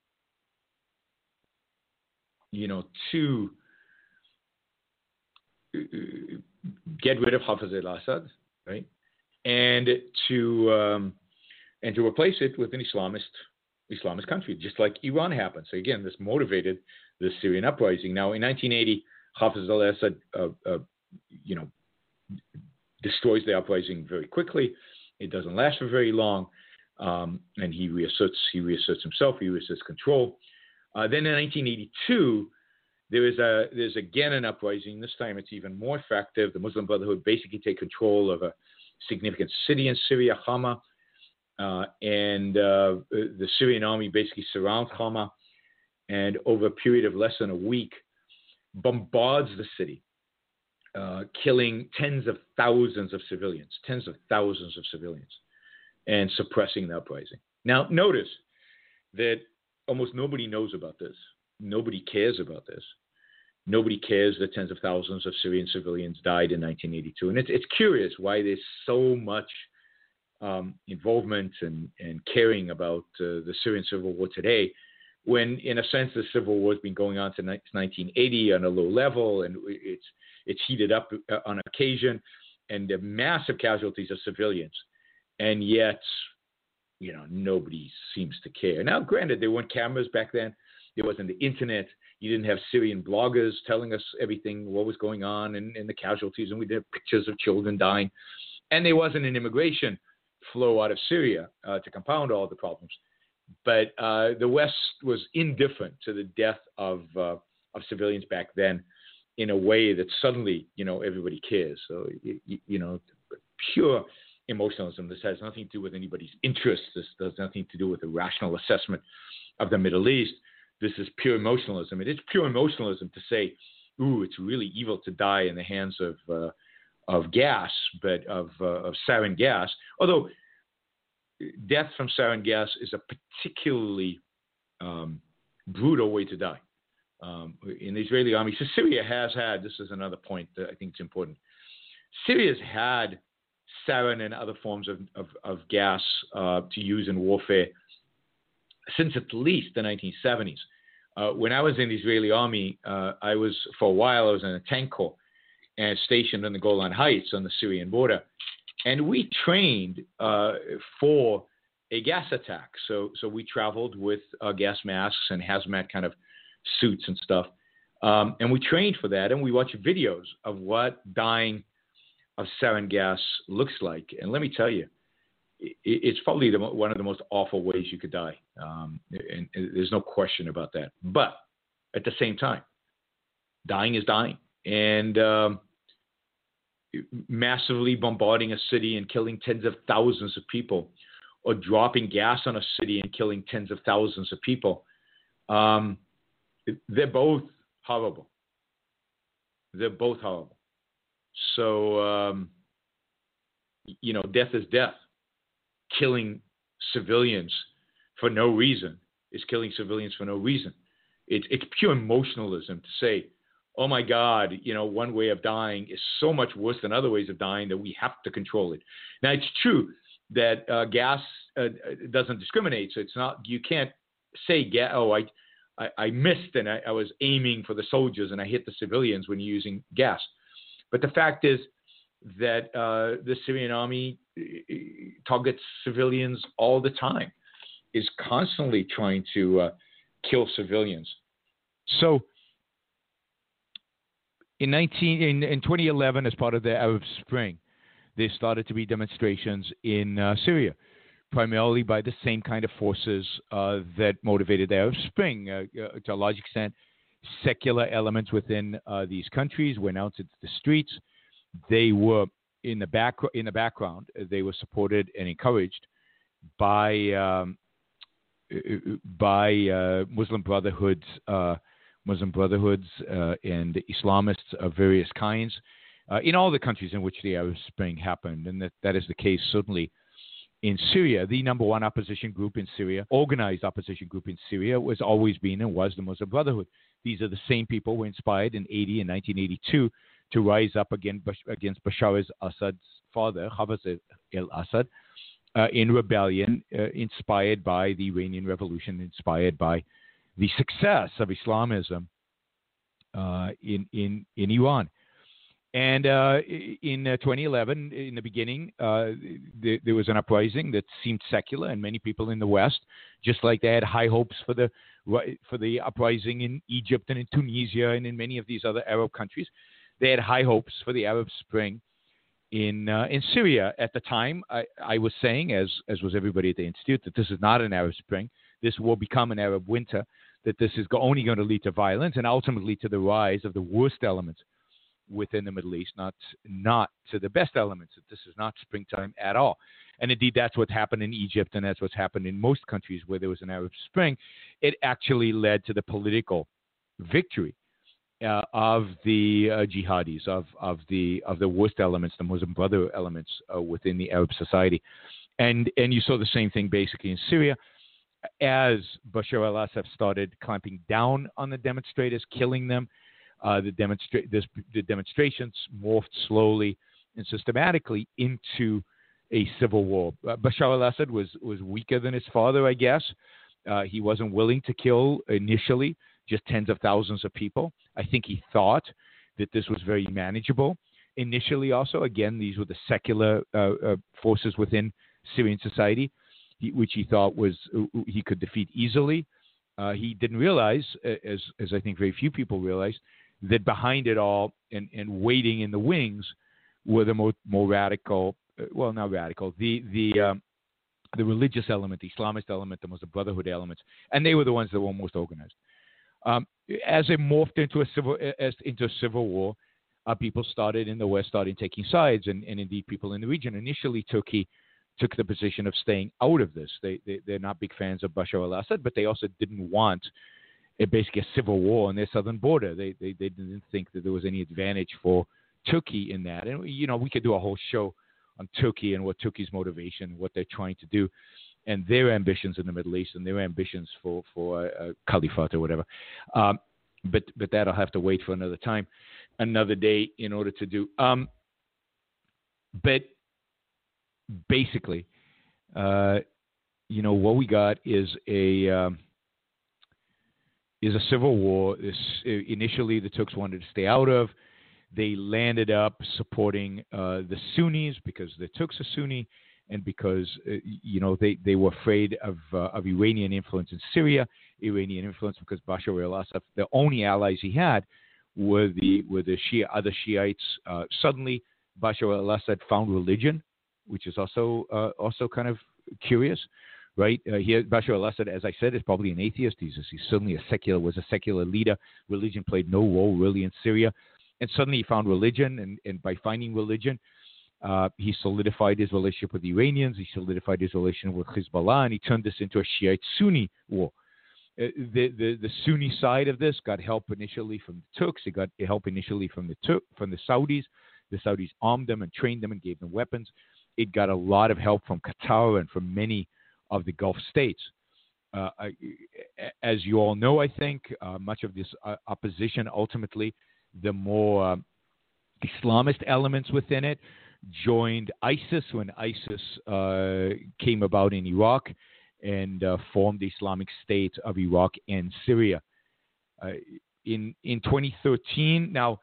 you know, to get rid of Hafez al-Assad, right, and to um, and to replace it with an Islamist Islamist country, just like Iran happened. So again, this motivated the Syrian uprising. Now, in nineteen eighty, Hafez al-Assad, uh, uh, you know, destroys the uprising very quickly. It doesn't last for very long, um, and he reasserts he reasserts himself. He reasserts control. Uh, then in nineteen eighty-two, there is a there's again an uprising. This time, it's even more effective. The Muslim Brotherhood basically take control of a significant city in Syria, Hama, uh, and uh, the Syrian army basically surrounds Hama, and over a period of less than a week, bombards the city, uh, killing tens of thousands of civilians, tens of thousands of civilians, and suppressing the uprising. Now, notice that almost nobody knows about this. Nobody cares about this. Nobody cares that tens of thousands of Syrian civilians died in nineteen eighty-two. And it's, it's curious why there's so much um, involvement and, and caring about uh, the Syrian civil war today, when, in a sense, the civil war has been going on since nineteen eighty on a low level, and it's it's heated up on occasion, and the massive casualties of civilians, and yet, you know, nobody seems to care. Now, granted, there weren't cameras back then. There wasn't the internet. You didn't have Syrian bloggers telling us everything, what was going on, and, and the casualties, and we did have pictures of children dying. And there wasn't an immigration flow out of Syria uh, to compound all the problems. But uh, the West was indifferent to the death of uh, of civilians back then in a way that suddenly, you know, everybody cares. So, you, you know, pure emotionalism. This has nothing to do with anybody's interests. This has nothing to do with a rational assessment of the Middle East. This is pure emotionalism. It is pure emotionalism to say, ooh, it's really evil to die in the hands of uh, of gas, but of, uh, of sarin gas. Although death from sarin gas is a particularly um, brutal way to die. Um, in the Israeli army, so Syria has had, this is another point that I think is important, Syria's had sarin and other forms of, of, of gas uh, to use in warfare since at least the nineteen seventies. Uh, when I was in the Israeli army, uh, I was, for a while, I was in a tank corps and stationed on the Golan Heights on the Syrian border. And we trained uh, for a gas attack. So so we traveled with uh, gas masks and hazmat kind of suits and stuff. Um, and we trained for that, and we watched videos of what dying of sarin gas looks like. And let me tell you, it, it's probably the, one of the most awful ways you could die. Um, and, and there's no question about that. But at the same time, dying is dying. And um, massively bombarding a city and killing tens of thousands of people, or dropping gas on a city and killing tens of thousands of people, um, they're both horrible. They're both horrible. So, um, you know, death is death. Killing civilians for no reason is killing civilians for no reason. It, it's pure emotionalism to say, oh my God, you know, one way of dying is so much worse than other ways of dying that we have to control it. Now, it's true that uh, gas uh, doesn't discriminate. So it's not, you can't say, ga- oh, I, I, I missed and I, I was aiming for the soldiers and I hit the civilians when you're using gas. But the fact is that uh, the Syrian army targets civilians all the time, is constantly trying to uh, kill civilians. So in nineteen in, in twenty eleven, as part of the Arab Spring, there started to be demonstrations in uh, Syria, primarily by the same kind of forces uh, that motivated the Arab Spring. Uh, uh, to a large extent, secular elements within uh, these countries went out into the streets. They were in the back in the background. They were supported and encouraged by um, by uh, Muslim Brotherhoods, uh, Muslim Brotherhoods, uh, and Islamists of various kinds uh, in all the countries in which the Arab Spring happened, and that, that is the case certainly in Syria. The number one opposition group in Syria, organized opposition group in Syria, was always been and was the Muslim Brotherhood. These are the same people who were inspired in eighty and nineteen eighty-two to rise up against, against Bashar al-Assad's father, Hafez al-Assad, uh, in rebellion, uh, inspired by the Iranian Revolution, inspired by the success of Islamism uh, in, in, in Iran. And uh, in uh, twenty eleven, in the beginning, uh, th- there was an uprising that seemed secular, and many people in the West, just like they had high hopes for the for the uprising in Egypt and in Tunisia and in many of these other Arab countries, they had high hopes for the Arab Spring in uh, in Syria. At the time, I, I was saying, as as was everybody at the Institute, that this is not an Arab Spring. This will become an Arab winter, that this is go- only going to lead to violence and ultimately to the rise of the worst elements within the Middle East, not not to the best elements. That this is not springtime at all. And indeed, that's what happened in Egypt, and that's what's happened in most countries where there was an Arab Spring. It actually led to the political victory uh, of the uh, jihadis, of of the of the worst elements, the Muslim Brotherhood elements uh, within the Arab society. And and you saw the same thing basically in Syria, as Bashar al-Assad started clamping down on the demonstrators, killing them. Uh, the, demonstra- this, the demonstrations morphed slowly and systematically into a civil war. Uh, Bashar al-Assad was, was weaker than his father, I guess. Uh, he wasn't willing to kill initially just tens of thousands of people. I think he thought that this was very manageable. Initially also, again, these were the secular uh, uh, forces within Syrian society, he, which he thought was uh, he could defeat easily. Uh, he didn't realize, as, as I think very few people realized, that behind it all and, and waiting in the wings were the more, more radical, uh, well, not radical, the the um, the religious element, the Islamist element, the Muslim Brotherhood elements, and they were the ones that were most organized. Um, as it morphed into a civil as into a civil war, uh, people started in the West started taking sides, and, and indeed people in the region. Initially, Turkey took the position of staying out of this. They, they they're not big fans of Bashar al-Assad, but they also didn't want a, basically a civil war on their southern border. They, they they didn't think that there was any advantage for Turkey in that. And you know, we could do a whole show on Turkey and what Turkey's motivation, what they're trying to do, and their ambitions in the Middle East and their ambitions for for a, a caliphate or whatever. Um, but but that'll have to wait for another time, another day in order to do. Um, but basically, uh, you know, what we got is a um, is a civil war. This, initially, the Turks wanted to stay out of. They landed up supporting uh, the Sunnis because the Turks are Sunni, and because uh, you know they, they were afraid of uh, of Iranian influence in Syria, Iranian influence because Bashar al-Assad, the only allies he had were the were the Shia other Shiites. Uh, suddenly, Bashar al-Assad found religion, which is also uh, also kind of curious, right? Uh, he, Bashar al-Assad, as I said, is probably an atheist. He's, he's certainly a secular was a secular leader. Religion played no role really in Syria. And suddenly he found religion, and, and by finding religion, uh, he solidified his relationship with the Iranians, he solidified his relationship with Hezbollah, and he turned this into a Shiite-Sunni war. Uh, the, the the Sunni side of this got help initially from the Turks, it got help initially from the Tur- from the Saudis. The Saudis armed them and trained them and gave them weapons. It got a lot of help from Qatar and from many of the Gulf states. Uh, I, as you all know, I think, uh, much of this uh, opposition ultimately the more uh, Islamist elements within it joined ISIS when ISIS uh, came about in Iraq and uh, formed the Islamic State of Iraq and Syria. Uh, in in twenty thirteen, now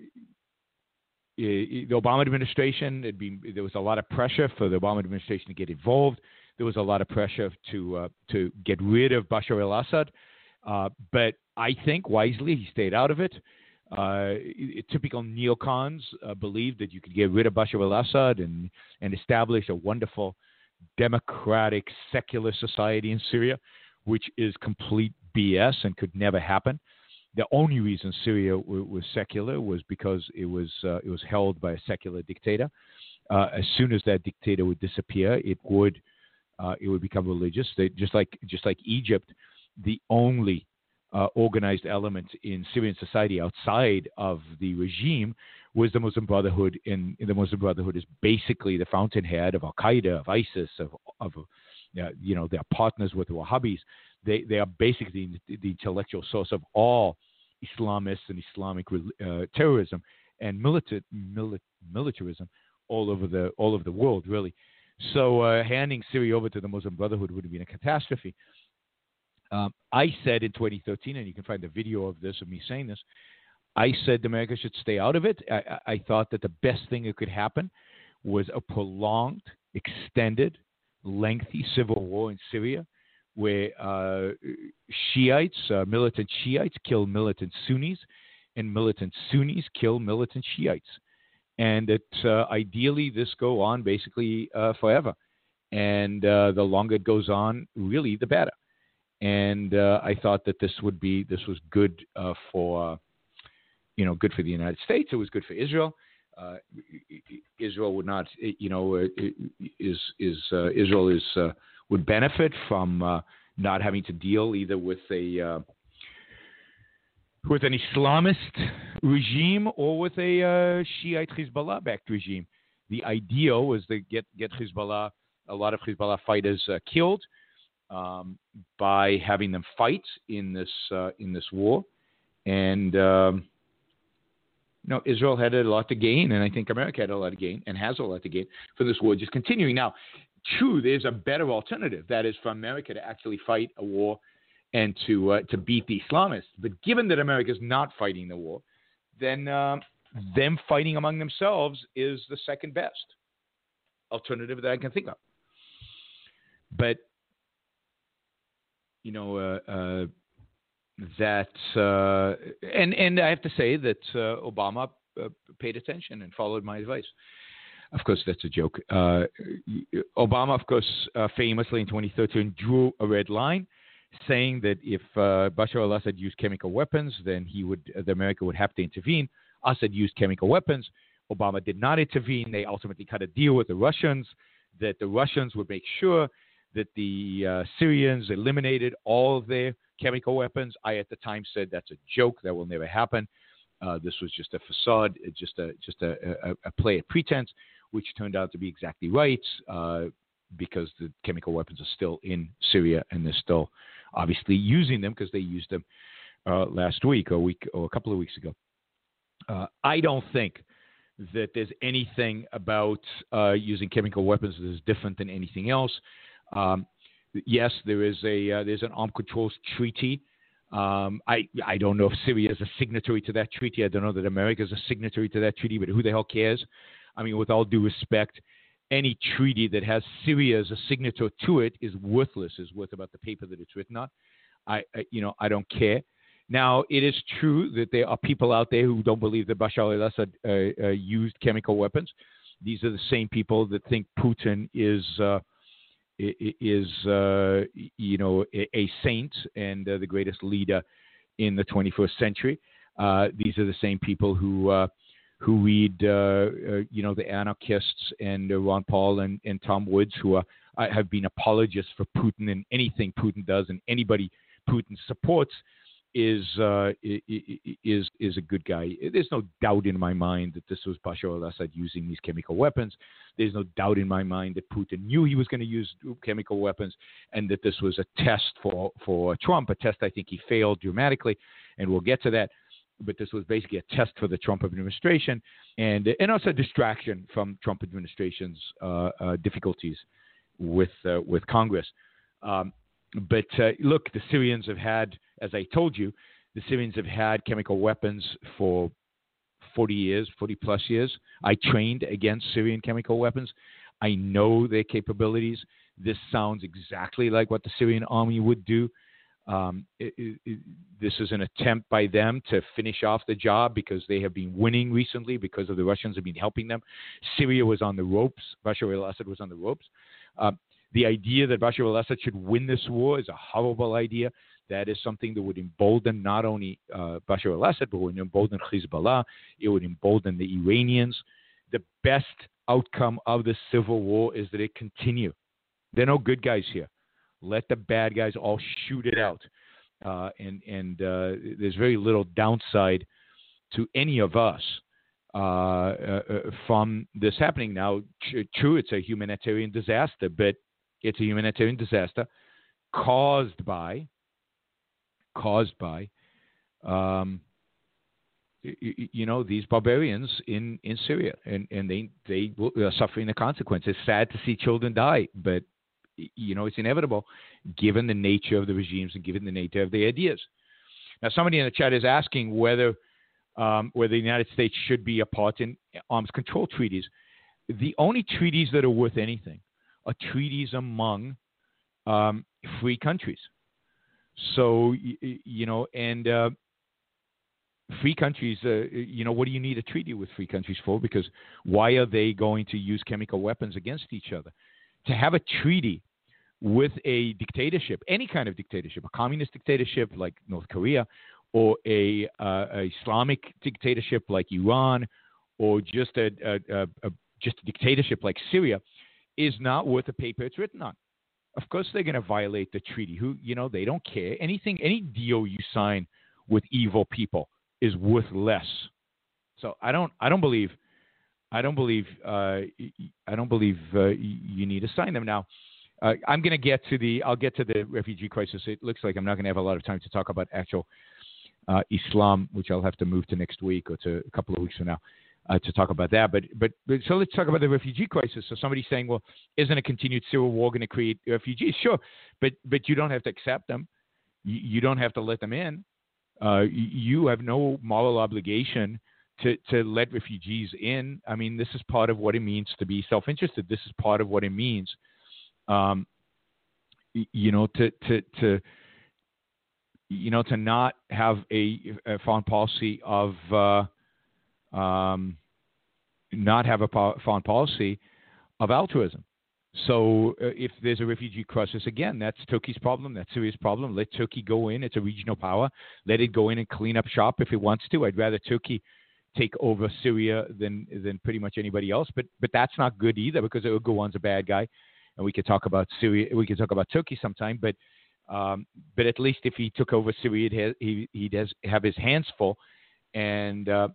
the Obama administration, it'd be, there was a lot of pressure for the Obama administration to get involved. There was a lot of pressure to uh, to get rid of Bashar al-Assad, uh, but I think wisely he stayed out of it. Uh, typical neocons uh, believed that you could get rid of Bashar al-Assad and, and establish a wonderful democratic secular society in Syria, which is complete B S and could never happen. The only reason Syria w- was secular was because it was uh, it was held by a secular dictator. Uh, as soon as that dictator would disappear, it would uh, it would become religious. They, just like just like Egypt, the only uh, organized element in Syrian society outside of the regime was the Muslim Brotherhood. And the Muslim Brotherhood is basically the fountainhead of Al Qaeda, of ISIS, of, of uh, you know, they're partners with the Wahhabis. They they are basically the, the intellectual source of all Islamists and Islamic uh, terrorism and milita- mili- militarism all over the all over the world, really. So uh, handing Syria over to the Muslim Brotherhood would have been a catastrophe. Um, I said in twenty thirteen, and you can find the video of this, of me saying this, I said America should stay out of it. I, I thought that the best thing that could happen was a prolonged, extended, lengthy civil war in Syria, where uh, Shiites, uh, militant Shiites, kill militant Sunnis, and militant Sunnis kill militant Shiites. And that uh, ideally this go on basically uh, forever. And uh, the longer it goes on, really, the better. And uh, I thought that this would be, this was good uh, for, you know, good for the United States. It was good for Israel. Uh, Israel would not, you know, is is uh, Israel is uh, would benefit from uh, not having to deal either with a uh, with an Islamist regime or with a uh, Shiite Hezbollah-backed regime. The ideal was to get get Hezbollah, a lot of Hezbollah fighters uh, killed um, by having them fight in this uh, in this war, and um, you know, Israel had a lot to gain, and I think America had a lot to gain and has a lot to gain for this war just continuing. Now, true, there's a better alternative. That is for America to actually fight a war and to uh, to beat the Islamists. But given that America is not fighting the war, then uh, them fighting among themselves is the second best alternative that I can think of. But, you know, uh, uh, that uh, and and I have to say that uh, Obama uh, paid attention and followed my advice. Of course, that's a joke. Uh, Obama, of course, uh, famously in twenty thirteen drew a red line, saying that if uh, Bashar al-Assad used chemical weapons, then he would, uh, America would have to intervene. Assad used chemical weapons. Obama did not intervene. They ultimately cut a deal with the Russians that the Russians would make sure that the uh, Syrians eliminated all of their chemical weapons. I, at the time, said that's a joke. That will never happen. Uh, this was just a facade, just a just a, a, a play at pretense, which turned out to be exactly right uh, because the chemical weapons are still in Syria and they're still obviously using them because they used them uh, last week or a week or a couple of weeks ago. Uh, I don't think that there's anything about uh, using chemical weapons that is different than anything else. Um, yes, there is a uh, there's an armed controls treaty. Um, I I don't know if Syria is a signatory to that treaty. I don't know that America is a signatory to that treaty, but who the hell cares? I mean, with all due respect, any treaty that has Syria as a signature to it is worthless. Is worth about the paper that it's written on. I, I you know I don't care. Now, it is true that there are people out there who don't believe that Bashar al-Assad uh, uh, used chemical weapons. These are the same people that think Putin is uh, is uh, you know a, a saint and uh, the greatest leader in the twenty-first century. Uh, these are the same people who uh, who read uh, uh, you know the anarchists and uh, Ron Paul and, and Tom Woods, who are, have been apologists for Putin and anything Putin does and anybody Putin supports is uh, is is a good guy. There's no doubt in my mind that this was Bashar al-Assad using these chemical weapons. There's no doubt in my mind that Putin knew he was going to use chemical weapons and that this was a test for, for Trump, a test I think he failed dramatically, and we'll get to that. but this was basically a test for the Trump administration and and also a distraction from Trump administration's uh, uh, difficulties with uh, with Congress. Um, but uh, look, the Syrians have had, as I told you, the Syrians have had chemical weapons for forty years, forty plus years. I trained against Syrian chemical weapons. I know their capabilities. This sounds exactly like what the Syrian army would do. Um, it, it, it, this is an attempt by them to finish off the job because they have been winning recently because of the Russians have been helping them. Syria was on the ropes. Bashar al-Assad was on the ropes. Uh, the idea that Bashar al-Assad should win this war is a horrible idea. That is something that would embolden not only uh, Bashar al-Assad, but would embolden Hezbollah. It would embolden the Iranians. The best outcome of the civil war is that it continue. There are no good guys here. Let the bad guys all shoot it out. Uh, and and uh, there's very little downside to any of us uh, uh, from this happening. Now, tr- true, it's a humanitarian disaster, but it's a humanitarian disaster caused by, caused by, um, you, you know, these barbarians in, in Syria, and, and they, they are suffering the consequences. It's sad to see children die, but you know, it's inevitable given the nature of the regimes and given the nature of the ideas. Now, somebody in the chat is asking whether um, whether the United States should be a part in arms control treaties. The only treaties that are worth anything are treaties among um, free countries. So, you know, and uh, free countries, uh, you know, what do you need a treaty with free countries for? Because why are they going to use chemical weapons against each other? To have a treaty with a dictatorship, any kind of dictatorship, a communist dictatorship like North Korea, or a, uh, a Islamic dictatorship like Iran, or just a, a, a, a just a dictatorship like Syria, is not worth the paper it's written on. Of course, they're going to violate the treaty. Who, you know, they don't care. Anything, any deal you sign with evil people is worth less. So I don't, I don't believe. I don't believe uh, I don't believe uh, you need to sign them now. Uh, I'm going to get to the I'll get to the refugee crisis. It looks like I'm not going to have a lot of time to talk about actual uh, Islam, which I'll have to move to next week or to a couple of weeks from now uh, to talk about that. But, but but so let's talk about the refugee crisis. So somebody's saying, well, isn't a continued civil war going to create refugees? Sure, but but you don't have to accept them. You, you don't have to let them in. Uh, you have no moral obligation to, to let refugees in. I mean, this is part of what it means to be self-interested. This is part of what it means, um, you know, to, to, to, you know, to not have a, a foreign policy of, uh, um, not have a po- foreign policy of altruism. So uh, if there's a refugee crisis, again, that's Turkey's problem. That's Syria's problem. Let Turkey go in. It's a regional power. Let it go in and clean up shop if it wants to. I'd rather Turkey take over Syria than than pretty much anybody else. But but that's not good either, because Erdogan's a bad guy, and we could talk about Syria. We could talk about Turkey sometime. But um, but at least if he took over Syria, he'd have, he he'd has, have his hands full. And uh,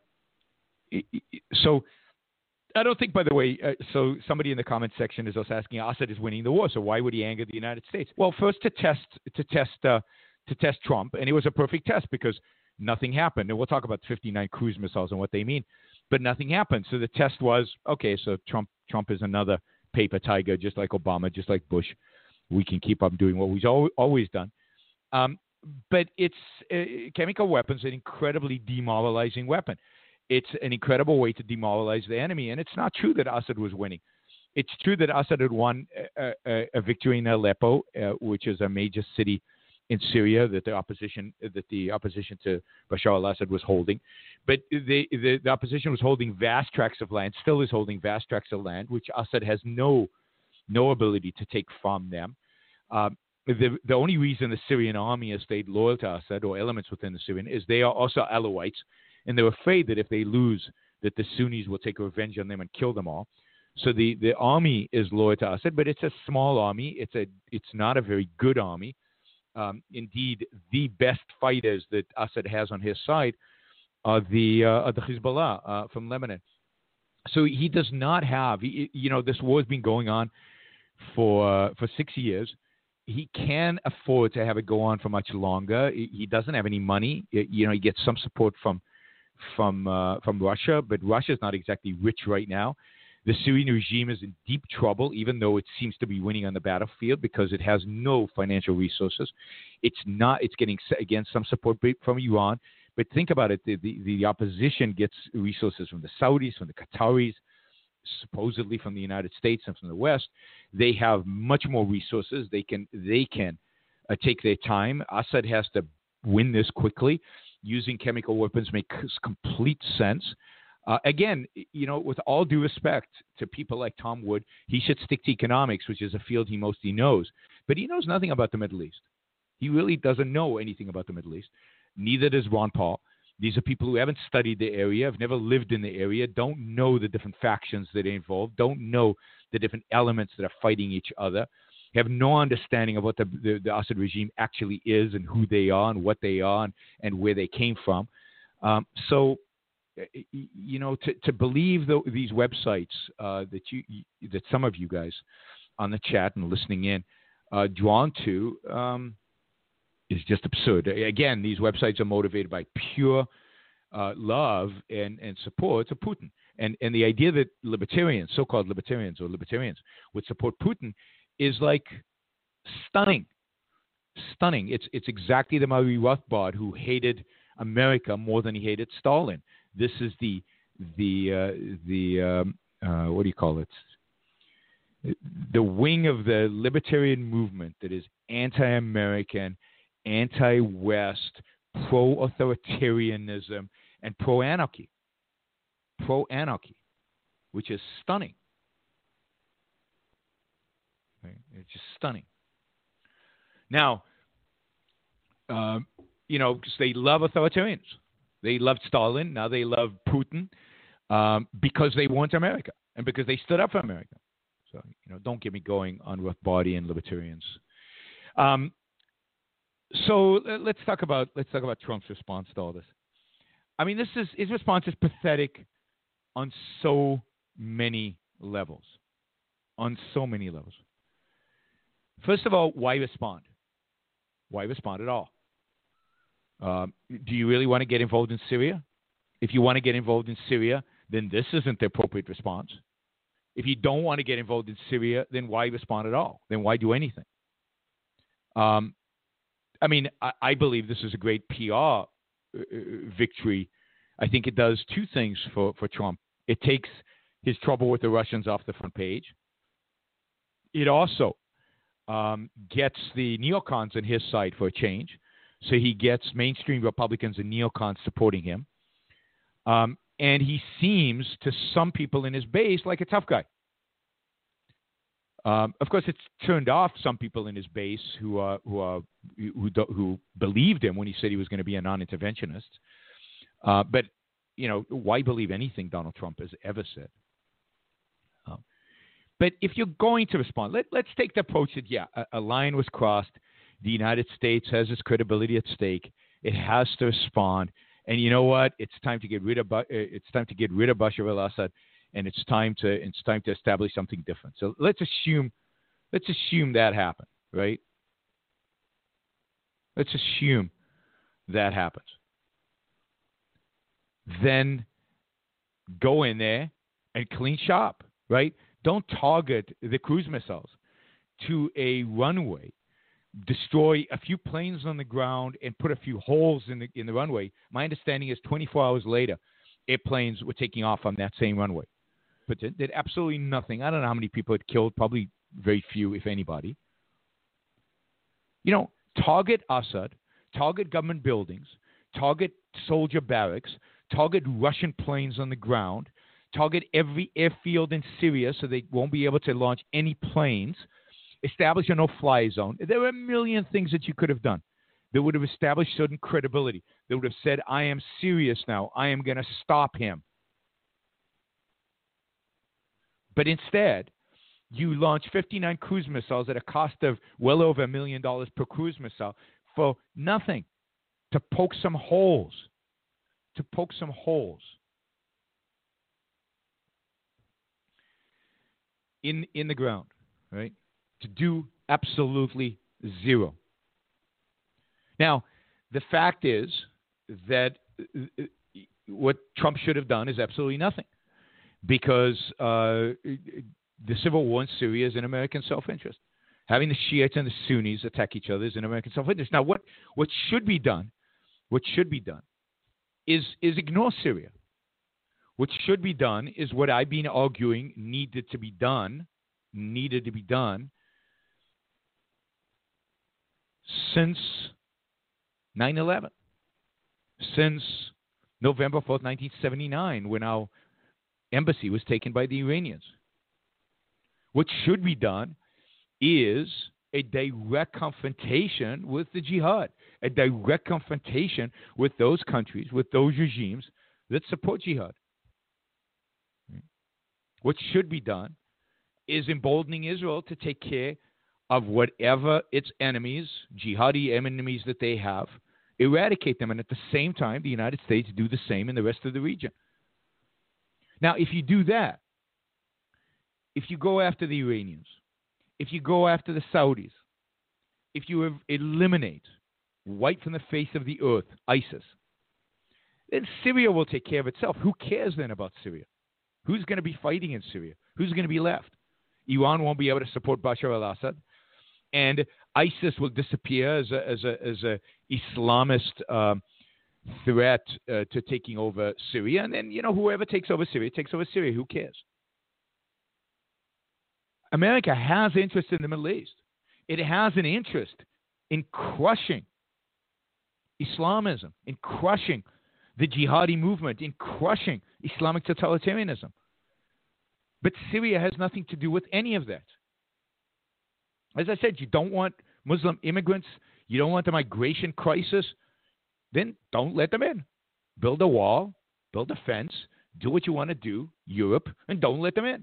so I don't think, by the way. Uh, so somebody in the comment section is also asking, Assad is winning the war, so why would he anger the United States? Well, first to test to test uh, to test Trump, and it was a perfect test because nothing happened. And we'll talk about fifty-nine cruise missiles and what they mean. But nothing happened. So the test was, okay, so Trump Trump is another paper tiger, just like Obama, just like Bush. We can keep up doing what we've always done. Um, but it's uh, chemical weapons, an incredibly demoralizing weapon. It's an incredible way to demoralize the enemy. And it's not true that Assad was winning. It's true that Assad had won a, a, a victory in Aleppo, uh, which is a major city in Syria that the opposition that the opposition to Bashar al-Assad was holding. But the, the, the opposition was holding vast tracts of land, still is holding vast tracts of land, which Assad has no no ability to take from them. Um, the, the only reason the Syrian army has stayed loyal to Assad, or elements within the Syrian, is they are also Alawites, and they're afraid that if they lose, that the Sunnis will take revenge on them and kill them all. So the, the army is loyal to Assad, but it's a small army. It's a it's not a very good army. Um, indeed, the best fighters that Assad has on his side are the uh, are the Hezbollah uh, from Lebanon. So he does not have, he, you know, this war has been going on for uh, for six years. He can afford to have it go on for much longer. He, he doesn't have any money. You know, he gets some support from from uh, from Russia, but Russia is not exactly rich right now. The Syrian regime is in deep trouble, even though it seems to be winning on the battlefield because it has no financial resources. It's not. It's getting again some support from Iran, but think about it: the the, the opposition gets resources from the Saudis, from the Qataris, supposedly from the United States and from the West. They have much more resources. They can they can uh, take their time. Assad has to win this quickly. Using chemical weapons makes complete sense. Uh, again, you know, with all due respect to people like Tom Wood, he should stick to economics, which is a field he mostly knows. But he knows nothing about the Middle East. He really doesn't know anything about the Middle East. Neither does Ron Paul. These are people who haven't studied the area, have never lived in the area, don't know the different factions that are involved, don't know the different elements that are fighting each other, have no understanding of what the, the, the Assad regime actually is and who they are and what they are and, and where they came from. Um, so... You know, to, to believe the, these websites uh, that you that some of you guys on the chat and listening in uh, drawn to um, is just absurd. Again, these websites are motivated by pure uh, love and, and support of Putin. And and the idea that libertarians, so-called libertarians or libertarians, would support Putin is like stunning, stunning. It's it's exactly the Murray Rothbard who hated America more than he hated Stalin. This is the the uh, the um, uh, what do you call it? The wing of the libertarian movement that is anti-American, anti-West, pro-authoritarianism, and pro-anarchy. Pro-anarchy, which is stunning. Right? It's just stunning. Now, um, you know, because they love authoritarians. They loved Stalin. Now they love Putin um, because they want America and because they stood up for America. So, you know, don't get me going on Rothbardian libertarians. Um, so uh, let's talk about let's talk about Trump's response to all this. I mean, this is his response is pathetic on so many levels. On so many levels. First of all, why respond? Why respond at all? Um, do you really want to get involved in Syria? If you want to get involved in Syria, then this isn't the appropriate response. If you don't want to get involved in Syria, then why respond at all? Then why do anything? Um, I mean, I, I believe this is a great P R uh, victory. I think it does two things for, for Trump. It takes his trouble with the Russians off the front page. It also um, gets the neocons on his side for a change. So he gets mainstream Republicans and neocons supporting him. Um, and he seems to some people in his base like a tough guy. Um, of course, it's turned off some people in his base who are, who are, who, do, who believed him when he said he was going to be a non-interventionist. Uh, but, you know, why believe anything Donald Trump has ever said? Um, but if you're going to respond, let, let's take the approach that, yeah, a, a line was crossed. The United States has its credibility at stake. It has to respond. And you know what? It's time to get rid of it's time to get rid of Bashar al-Assad, and it's time to it's time to establish something different. So let's assume let's assume that happened, right? Let's assume that happens. Then go in there and clean shop, right? Don't target the cruise missiles to a runway. Destroy a few planes on the ground and put a few holes in the in the runway. My understanding is twenty-four hours later, airplanes were taking off on that same runway. But they did absolutely nothing. I don't know how many people it killed. Probably very few, if anybody. You know, target Assad, target government buildings, target soldier barracks, target Russian planes on the ground, target every airfield in Syria so they won't be able to launch any planes. Establish a no-fly zone. There are a million things that you could have done that would have established certain credibility. That would have said, I am serious now. I am going to stop him. But instead, you launch fifty-nine cruise missiles at a cost of well over a million dollars per cruise missile for nothing, to poke some holes, to poke some holes. In, in the ground, right? To do absolutely zero. Now, the fact is that what Trump should have done is absolutely nothing, because uh, the civil war in Syria is in American self-interest. Having the Shiites and the Sunnis attack each other is in American self-interest. Now, what, what should be done, what should be done is, is ignore Syria. What should be done is what I've been arguing needed to be done, needed to be done since nine eleven, since November fourth, nineteen seventy-nine, when our embassy was taken by the Iranians. What should be done is a direct confrontation with the jihad, a direct confrontation with those countries, with those regimes that support jihad. What should be done is emboldening Israel to take care of whatever its enemies, jihadi enemies that they have, eradicate them, and at the same time, the United States do the same in the rest of the region. Now, if you do that, if you go after the Iranians, if you go after the Saudis, if you eliminate, wipe from the face of the earth, ISIS, then Syria will take care of itself. Who cares then about Syria? Who's going to be fighting in Syria? Who's going to be left? Iran won't be able to support Bashar al-Assad, and ISIS will disappear as a, as a, as a Islamist um, threat uh, to taking over Syria. And then, you know, whoever takes over Syria takes over Syria. Who cares? America has interest in the Middle East. It has an interest in crushing Islamism, in crushing the jihadi movement, in crushing Islamic totalitarianism. But Syria has nothing to do with any of that. As I said, you don't want Muslim immigrants, you don't want the migration crisis, then don't let them in. Build a wall, build a fence, do what you want to do, Europe, and don't let them in.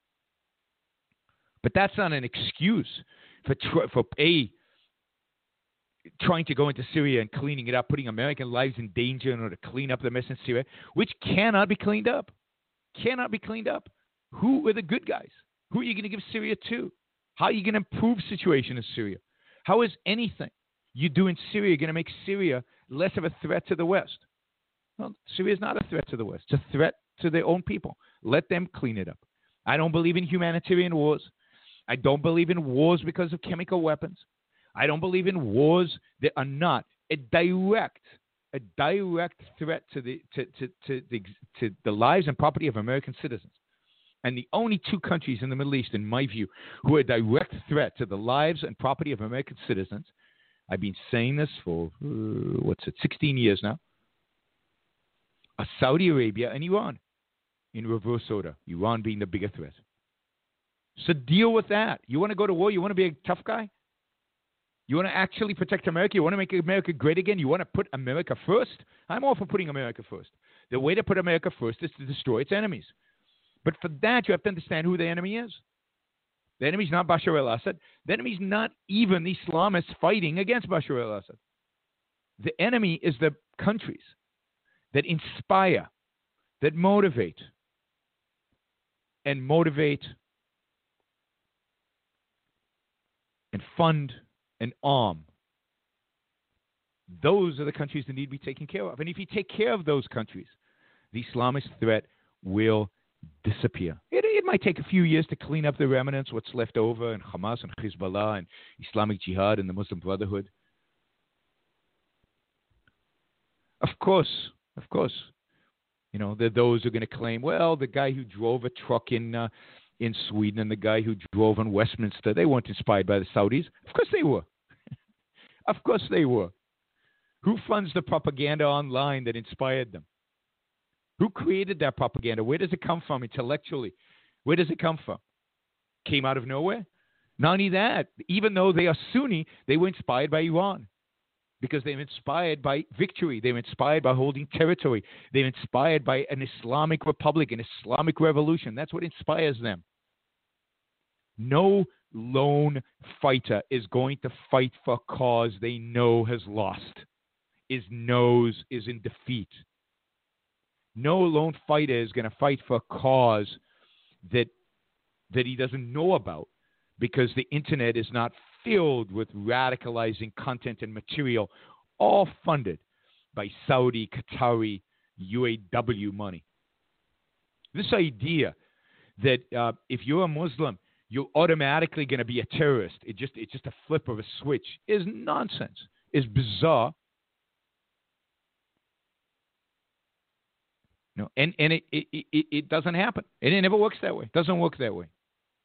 But that's not an excuse for, tr- for A, trying to go into Syria and cleaning it up, putting American lives in danger in order to clean up the mess in Syria, which cannot be cleaned up. Cannot be cleaned up. Who are the good guys? Who are you going to give Syria to? How are you going to improve the situation in Syria? How is anything you do in Syria going to make Syria less of a threat to the West? Well, Syria is not a threat to the West. It's a threat to their own people. Let them clean it up. I don't believe in humanitarian wars. I don't believe in wars because of chemical weapons. I don't believe in wars that are not a direct, a direct threat to the to, to, to, the, to the lives and property of American citizens. And the only two countries in the Middle East, in my view, who are a direct threat to the lives and property of American citizens, I've been saying this for, uh, what's it, sixteen years now, are Saudi Arabia and Iran, in reverse order, Iran being the bigger threat. So deal with that. You want to go to war? You want to be a tough guy? You want to actually protect America? You want to make America great again? You want to put America first? I'm all for putting America first. The way to put America first is to destroy its enemies. But for that, you have to understand who the enemy is. The enemy is not Bashar al-Assad. The enemy is not even the Islamists fighting against Bashar al-Assad. The enemy is the countries that inspire, that motivate, and motivate and fund and arm. Those are the countries that need to be taken care of. And if you take care of those countries, the Islamist threat will disappear. It, it might take a few years to clean up the remnants, what's left over, and Hamas and Hezbollah and Islamic Jihad and the Muslim Brotherhood. Of course, of course, you know, there are those who are going to claim, well, the guy who drove a truck in uh, in Sweden and the guy who drove in Westminster, they weren't inspired by the Saudis. Of course they were. Of course they were. Who funds the propaganda online that inspired them? Who created that propaganda? Where does it come from intellectually? Where does it come from? Came out of nowhere? Not only that, even though they are Sunni, they were inspired by Iran because they were inspired by victory. They were inspired by holding territory. They were inspired by an Islamic republic, an Islamic revolution. That's what inspires them. No lone fighter is going to fight for a cause they know has lost, is knows is in defeat. No lone fighter is going to fight for a cause that that he doesn't know about, because the internet is not filled with radicalizing content and material, all funded by Saudi, Qatari, U A W money. This idea that uh, if you're a Muslim, you're automatically going to be a terrorist, it just it's just a flip of a switch, is nonsense, is bizarre. No, and and it, it, it, it doesn't happen. And it never works that way. It doesn't work that way.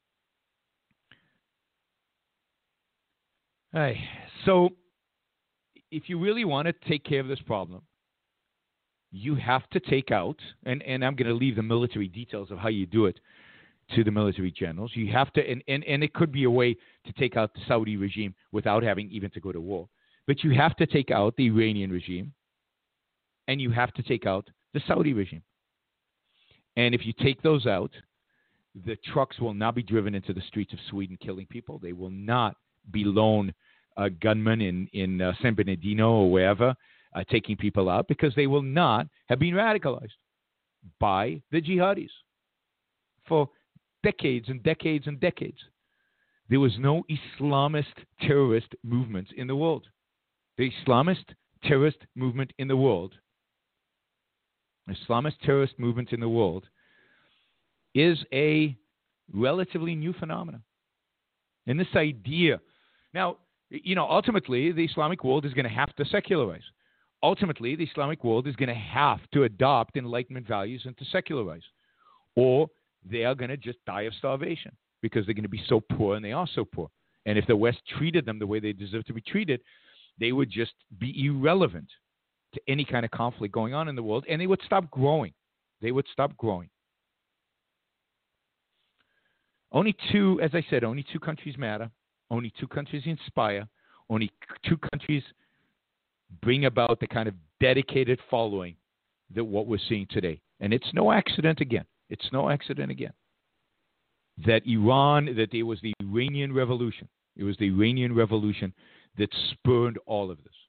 All right. So if you really want to take care of this problem, you have to take out, and, and I'm going to leave the military details of how you do it to the military generals. You have to, and, and, and it could be a way to take out the Saudi regime without having even to go to war. But you have to take out the Iranian regime, and you have to take out the Saudi regime. And if you take those out, the trucks will not be driven into the streets of Sweden killing people. They will not be lone uh, gunmen in, in uh, San Bernardino or wherever uh, taking people out, because they will not have been radicalized by the jihadis for decades and decades and decades. There was no Islamist terrorist movement in the world. The Islamist terrorist movement in the world Islamist terrorist movement in the world is a relatively new phenomenon. And this idea, now, you know, ultimately the Islamic world is going to have to secularize. Ultimately, the Islamic world is going to have to adopt Enlightenment values and to secularize. Or they are going to just die of starvation because they're going to be so poor, and they are so poor. And if the West treated them the way they deserve to be treated, they would just be irrelevant to any kind of conflict going on in the world, and they would stop growing. They would stop growing. Only two, as I said, only two countries matter. Only two countries inspire. Only two countries bring about the kind of dedicated following that what we're seeing today. And it's no accident again. It's no accident again that Iran, that there was the Iranian Revolution. It was the Iranian Revolution that spurned all of this.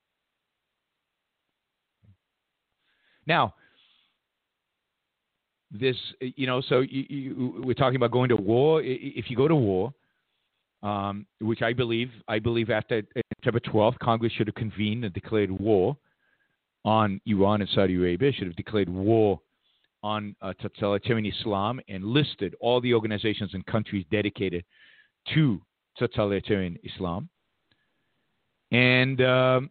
Now, this, you know, so you, you, we're talking about going to war. If you go to war, um, which I believe, I believe after September twelfth, Congress should have convened and declared war on Iran and Saudi Arabia, should have declared war on uh, totalitarian Islam and listed all the organizations and countries dedicated to totalitarian Islam. And um,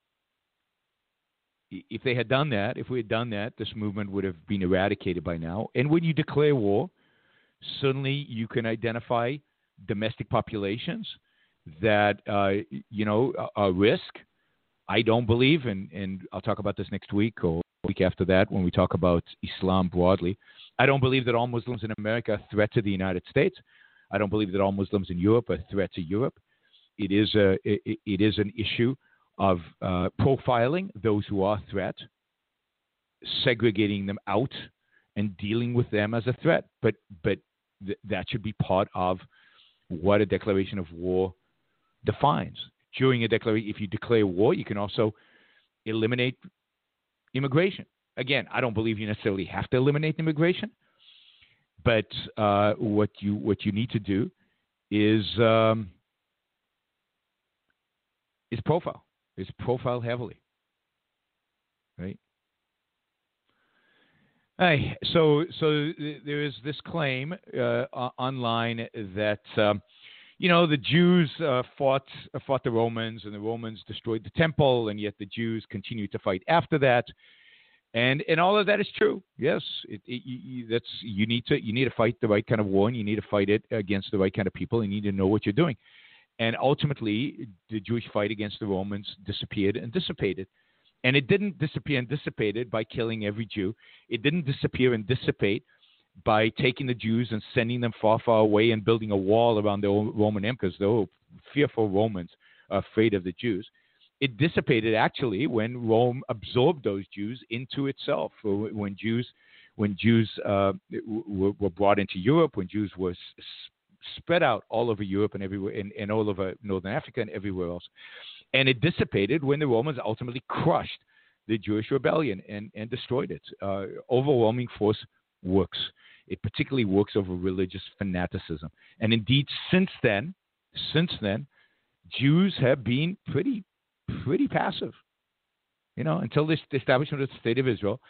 if they had done that, if we had done that, this movement would have been eradicated by now. And when you declare war, suddenly you can identify domestic populations that, uh, you know, are risk. I don't believe, and, and I'll talk about this next week or week after that when we talk about Islam broadly. I don't believe that all Muslims in America are a threat to the United States. I don't believe that all Muslims in Europe are a threat to Europe. It is a it, it is an issue of uh, profiling those who are a threat, segregating them out, and dealing with them as a threat. But but th- that should be part of what a declaration of war defines. During a declaration, if you declare war, you can also eliminate immigration. Again, I don't believe you necessarily have to eliminate immigration, but uh, what you what you need to do is um, is profile. Is profile heavily, right? Hey, so so there is this claim uh, online that um, you know the Jews uh, fought uh, fought the Romans, and the Romans destroyed the temple, and yet the Jews continued to fight after that, and and all of that is true. Yes, it, it, you, that's you need to you need to fight the right kind of war, and you need to fight it against the right kind of people, and you need to know what you're doing. And ultimately, the Jewish fight against the Romans disappeared and dissipated. And it didn't disappear and dissipated by killing every Jew. It didn't disappear and dissipate by taking the Jews and sending them far, far away and building a wall around the Roman Empire, because they were fearful Romans, are afraid of the Jews. It dissipated actually when Rome absorbed those Jews into itself. When Jews, when Jews uh, were brought into Europe, when Jews were spread out all over Europe and everywhere, and, and all over Northern Africa and everywhere else. And it dissipated when the Romans ultimately crushed the Jewish rebellion and, and destroyed it. Uh, overwhelming force works. It particularly works over religious fanaticism. And indeed, since then, since then, Jews have been pretty, pretty passive. You know, until this, the establishment of the State of Israel,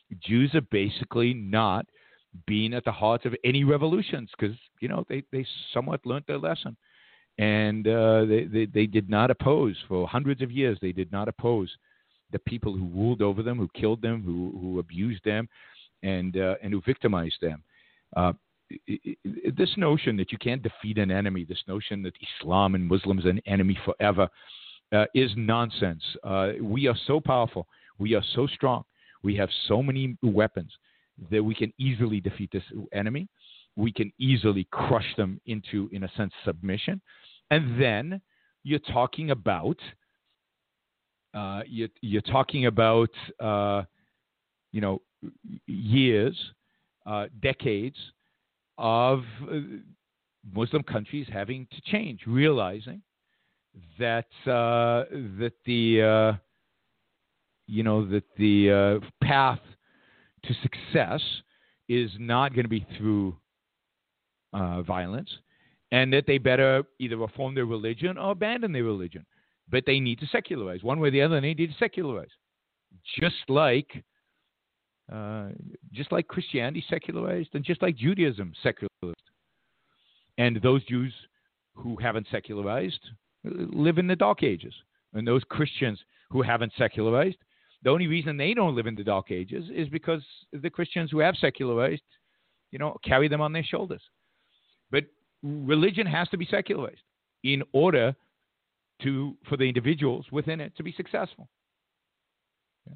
Jews are basically not being at the heart of any revolutions because, you know, they, they somewhat learned their lesson. And uh, they, they, they did not oppose for hundreds of years. They did not oppose the people who ruled over them, who killed them, who, who abused them, and, uh, and who victimized them. Uh, it, it, this notion that you can't defeat an enemy, this notion that Islam and Muslims are an enemy forever, uh, is nonsense. Uh, we are so powerful. We are so strong. We have so many weapons that we can easily defeat this enemy. We can easily crush them into, in a sense, submission. And then you're talking about, uh, you're, you're talking about, uh, you know, years, uh, decades of uh, Muslim countries having to change, realizing that uh, that the uh, you know that the uh, path to success is not going to be through uh, violence, and that they better either reform their religion or abandon their religion. But they need to secularize. One way or the other, they need to secularize. Just like uh, just like Christianity secularized, and just like Judaism secularized. And those Jews who haven't secularized live in the Dark Ages. And those Christians who haven't secularized, the only reason they don't live in the Dark Ages is because the Christians who have secularized, you know, carry them on their shoulders. But religion has to be secularized in order to for the individuals within it to be successful. Yeah.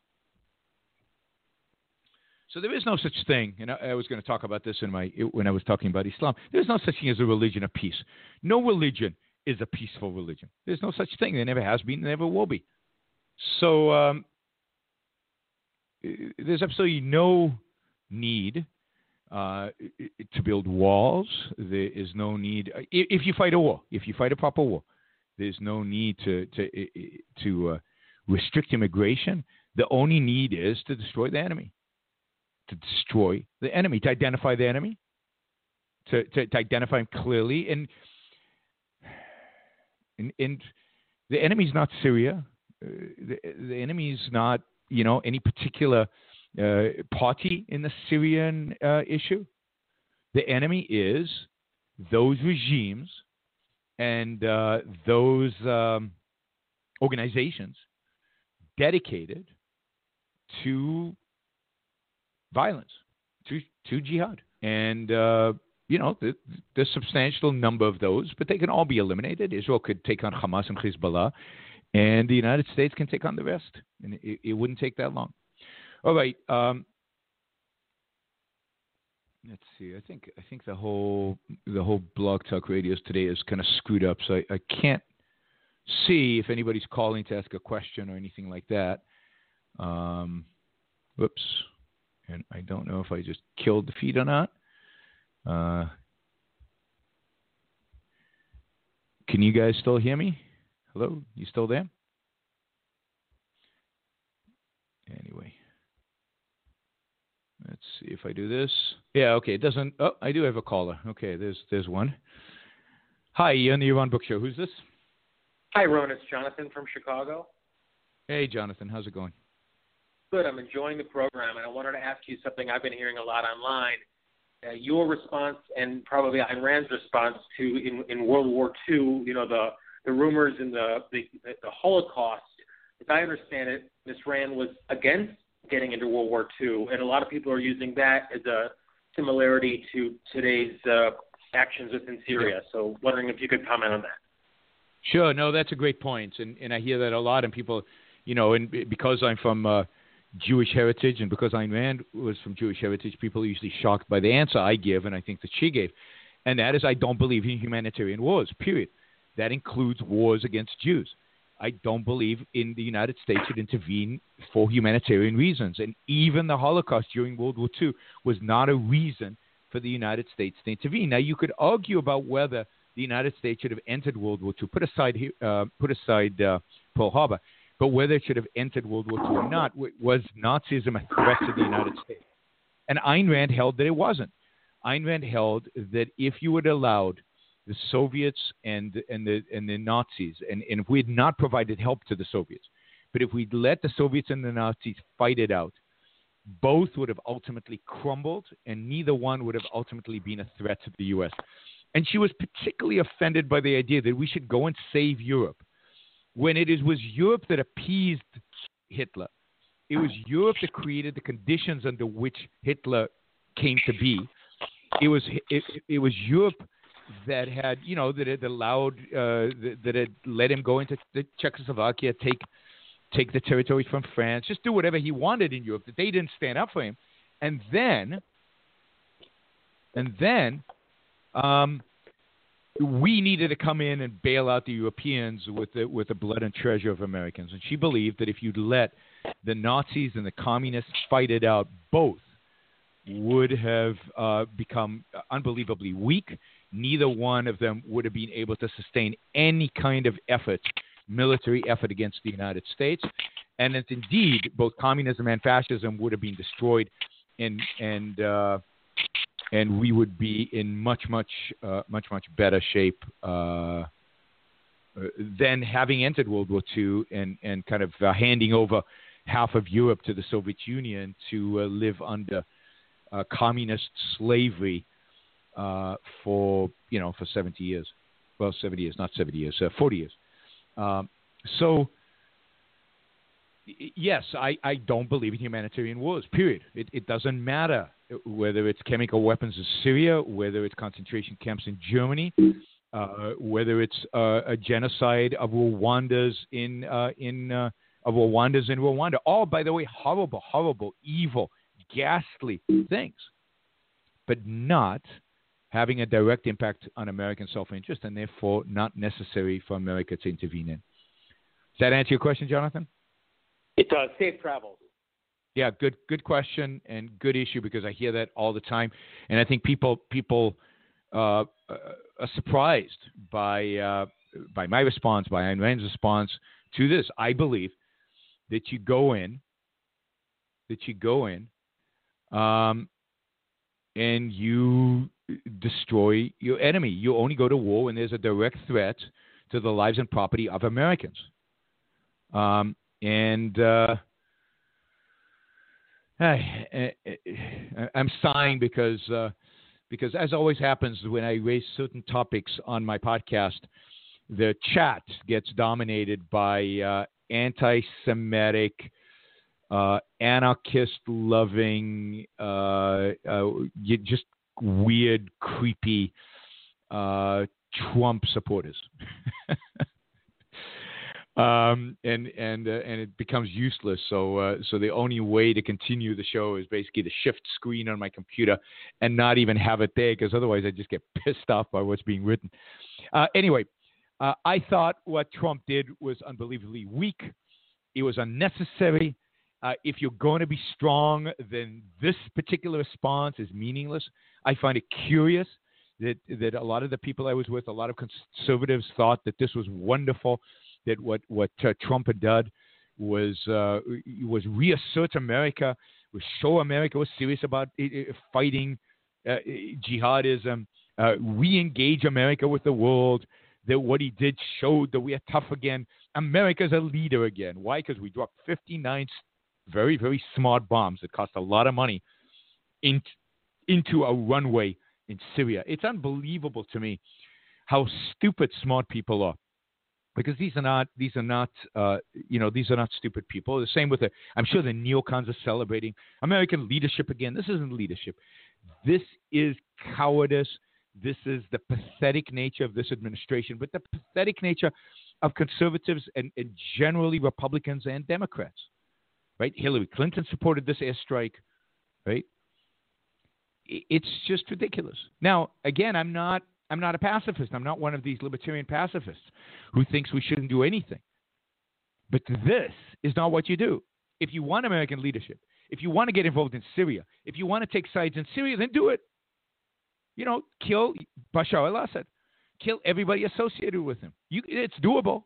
So there is no such thing, and I, I was going to talk about this in my when I was talking about Islam. There is no such thing as a religion of peace. No religion is a peaceful religion. There's no such thing. There never has been, there never will be. So um, there's absolutely no need uh, to build walls. There is no need if you fight a war, if you fight a proper war. There's no need to to to uh, restrict immigration. The only need is to destroy the enemy, to destroy the enemy, to identify the enemy, to to, to identify him clearly. And, and and the enemy's not Syria. Uh, the, the enemy's not, you know, any particular uh, party in the Syrian uh, issue. The enemy is those regimes and uh, those um, organizations dedicated to violence, to to jihad. And, uh, you know, the, there's a substantial number of those, but they can all be eliminated. Israel could take on Hamas and Hezbollah, and the United States can take on the rest. And it, it wouldn't take that long. All right. Um, let's see. I think I think the whole the whole Blog Talk Radios today is kind of screwed up, so I, I can't see if anybody's calling to ask a question or anything like that. Um, whoops. And I don't know if I just killed the feed or not. Uh, can you guys still hear me? Hello? You still there? Anyway. Let's see if I do this. Yeah, okay. It doesn't. Oh, I do have a caller. Okay, there's there's one. Hi, you're on the Yaron Book Show. Who's this? Hi, Ron. It's Jonathan from Chicago. Hey, Jonathan. How's it going? Good. I'm enjoying the program, and I wanted to ask you something I've been hearing a lot online. Uh, your response and probably Ayn Rand's response to in, in World War Two, you know, the, the rumors and the, the, the Holocaust. As I understand it, Miz Rand was against getting into World War Two, and a lot of people are using that as a similarity to today's uh, actions within Syria. Yeah. So wondering if you could comment on that. Sure. No, that's a great point, and, and I hear that a lot, and people, you know, and because I'm from uh, Jewish heritage, and because Ayn Rand was from Jewish heritage, people are usually shocked by the answer I give, and I think that she gave. And that is, I don't believe in humanitarian wars, period. That includes wars against Jews. I don't believe in the United States should intervene for humanitarian reasons. And even the Holocaust during World War Two was not a reason for the United States to intervene. Now, you could argue about whether the United States should have entered World War Two, put aside, uh, put aside uh, Pearl Harbor, but whether it should have entered World War Two or not, was Nazism a threat to the United States? And Ayn Rand held that it wasn't. Ayn Rand held that if you had allowed the Soviets and and the and the Nazis, and, and if we had not provided help to the Soviets, but if we'd let the Soviets and the Nazis fight it out, both would have ultimately crumbled, and neither one would have ultimately been a threat to the U S. And she was particularly offended by the idea that we should go and save Europe, when it is, was Europe that appeased Hitler. It was Europe that created the conditions under which Hitler came to be. It was it, it was Europe that had, you know, that had allowed, uh, that, that had let him go into the Czechoslovakia, take take the territories from France, just do whatever he wanted in Europe, that they didn't stand up for him. And then, and then, um, we needed to come in and bail out the Europeans with the, with the blood and treasure of Americans. And she believed that if you'd let the Nazis and the communists fight it out, both would have uh, become unbelievably weak. Neither one of them would have been able to sustain any kind of effort, military effort against the United States. And that indeed, both communism and fascism would have been destroyed, and and uh, and we would be in much, much, uh, much, much better shape uh, than having entered World War Two and, and kind of uh, handing over half of Europe to the Soviet Union to uh, live under uh, communist slavery uh, for, you know, for seventy years. Well, seventy years, not seventy years, uh, forty years. Um, so, yes, I, I don't believe in humanitarian wars, period. It, it doesn't matter whether it's chemical weapons in Syria, whether it's concentration camps in Germany, uh, whether it's uh, a genocide of Rwandans in uh, in uh, of Rwandans in Rwanda. All, by the way, horrible, horrible, evil, ghastly things, but not having a direct impact on American self-interest, and therefore not necessary for America to intervene in. Does that answer your question, Jonathan? It does. Safe travels. Yeah, good, good question and good issue, because I hear that all the time, and I think people people uh, are surprised by uh, by my response, by Ayn Rand's response to this. I believe that you go in, that you go in, um, and you destroy your enemy. You only go to war when there's a direct threat to the lives and property of Americans. Um, and uh, I, I'm sighing because, uh, because as always happens when I raise certain topics on my podcast, the chat gets dominated by uh, anti-Semitic, uh, anarchist-loving, uh, uh, just weird, creepy uh, Trump supporters. Um, and and uh, and it becomes useless. So uh, so the only way to continue the show is basically to shift screen on my computer and not even have it there, because otherwise I just get pissed off by what's being written. Uh, anyway, uh, I thought what Trump did was unbelievably weak. It was unnecessary. Uh, if you're going to be strong, then this particular response is meaningless. I find it curious that that a lot of the people I was with, a lot of conservatives, thought that this was wonderful. That what what uh, Trump had done was uh, was reassert America, was show America was serious about uh, fighting uh, jihadism, uh, re-engage America with the world. That what he did showed that we are tough again. America's a leader again. Why? Because we dropped fifty-nine very very smart bombs that cost a lot of money in, into a runway in Syria. It's unbelievable to me how stupid smart people are. Because these are not, these are not, uh, you know, these are not stupid people. The same with the, I'm sure the neocons are celebrating American leadership again. This isn't leadership. This is cowardice. This is the pathetic nature of this administration, but the pathetic nature of conservatives and, and generally Republicans and Democrats, right? Hillary Clinton supported this airstrike, right? It's just ridiculous. Now, again, I'm not, I'm not a pacifist. I'm not one of these libertarian pacifists who thinks we shouldn't do anything. But this is not what you do. If you want American leadership, if you want to get involved in Syria, if you want to take sides in Syria, then do it. You know, kill Bashar al-Assad. Kill everybody associated with him. You, it's doable.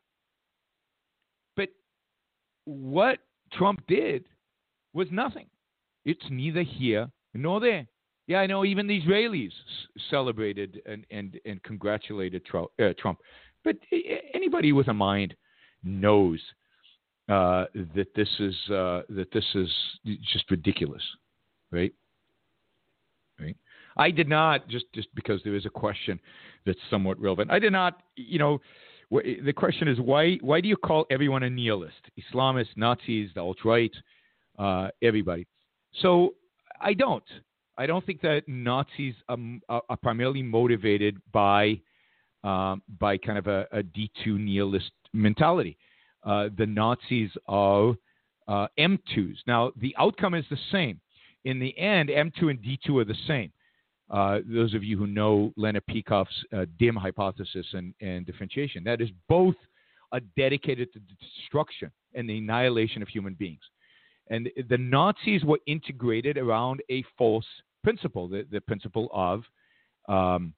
But what Trump did was nothing. It's neither here nor there. Yeah, I know even the Israelis celebrated and, and, and congratulated Trump, uh, Trump. But anybody with a mind knows uh, that this is uh, that this is just ridiculous, right? Right. I did not just just because there is a question that's somewhat relevant. I did not, you know, wh- the question is why why do you call everyone a nihilist? Islamists, Nazis, the alt right, uh, everybody. So I don't. I don't think that Nazis um, are, are primarily motivated by um, by kind of a, a D two nihilist mentality. Uh, the Nazis are uh, M twos. Now, the outcome is the same. In the end, M two and D two are the same. Uh, those of you who know Leonard Peikoff's uh, dim hypothesis and, and differentiation, that is both are dedicated to the destruction and the annihilation of human beings. And the Nazis were integrated around a false principle, the, the principle of, um,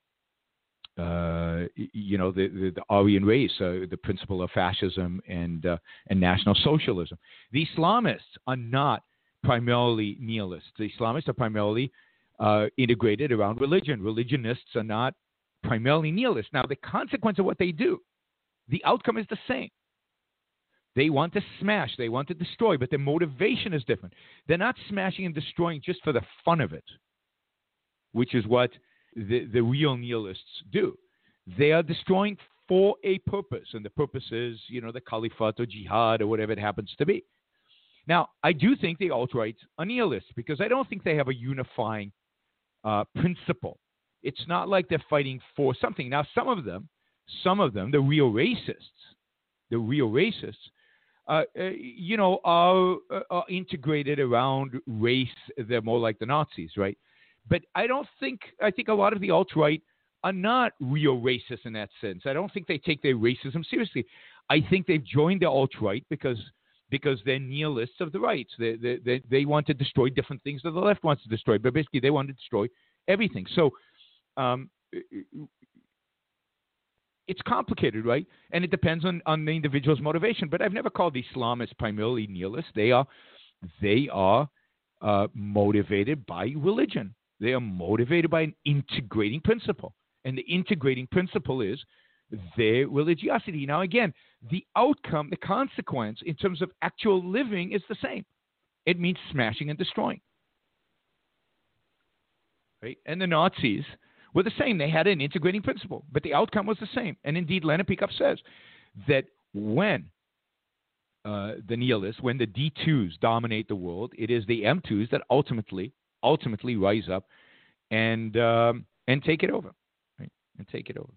uh, you know, the, the, the Aryan race, uh, the principle of fascism and, uh, and National Socialism. The Islamists are not primarily nihilists. The Islamists are primarily uh, integrated around religion. Religionists are not primarily nihilists. Now, the consequence of what they do, the outcome is the same. They want to smash, they want to destroy, but their motivation is different. They're not smashing and destroying just for the fun of it, which is what the, the real nihilists do. They are destroying for a purpose, and the purpose is, you know, the caliphate or jihad or whatever it happens to be. Now, I do think the alt-right are nihilists because I don't think they have a unifying uh, principle. It's not like they're fighting for something. Now, some of them, some of them, the real racists, the real racists, Uh, uh, you know, are, are integrated around race. They're more like the Nazis, right? But I don't think, I think a lot of the alt-right are not real racists in that sense. I don't think they take their racism seriously. I think they've joined the alt-right because because they're nihilists of the right. They, they, they, they want to destroy different things that the left wants to destroy, but basically they want to destroy everything. So, um, it's complicated, right? And it depends on, on the individual's motivation. But I've never called the Islamists primarily nihilists. They are, they are uh, motivated by religion. They are motivated by an integrating principle. And the integrating principle is their religiosity. Now, again, the outcome, the consequence in terms of actual living is the same. It means smashing and destroying. Right? And the Nazis were the same. They had an integrating principle, but the outcome was the same. And indeed, Leonard Peikoff says that when uh, the nihilists, when the D twos dominate the world, it is the M twos that ultimately, ultimately rise up and um, and take it over, right? And take it over.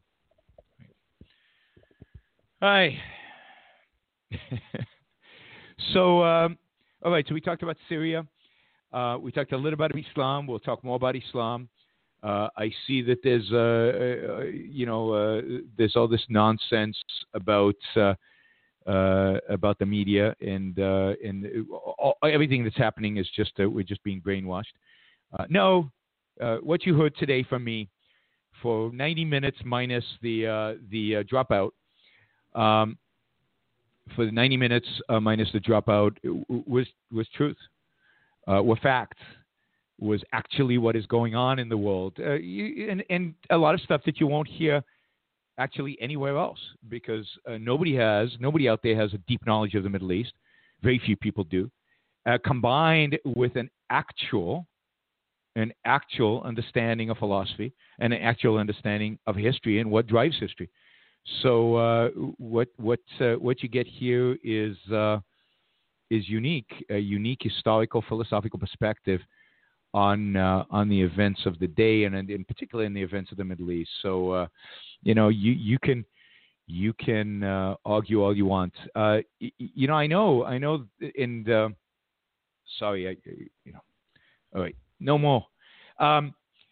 Right. Hi. so, um, all right. So we talked about Syria. Uh, we talked a little about Islam. We'll talk more about Islam. Uh, I see that there's, uh, uh, you know, uh, there's all this nonsense about uh, uh, about the media and uh, and all, everything that's happening is just uh, we're just being brainwashed. Uh, no, uh, what you heard today from me for ninety minutes minus the uh, the uh, dropout, um, for the ninety minutes uh, minus the dropout was was truth, uh, were facts. Was actually what is going on in the world, uh, you, and, and a lot of stuff that you won't hear actually anywhere else because uh, nobody has, nobody out there has a deep knowledge of the Middle East. Very few people do, uh, combined with an actual, an actual understanding of philosophy and an actual understanding of history and what drives history. So uh, what what uh, what you get here is uh, is unique, a unique historical philosophical perspective on uh, on the events of the day, and in particular in the events of the Middle East. So, uh, you know, you you can you can uh, argue all you want. Uh, y- you know, I know, I know. And uh, sorry, I, you know, all right, no more. Um,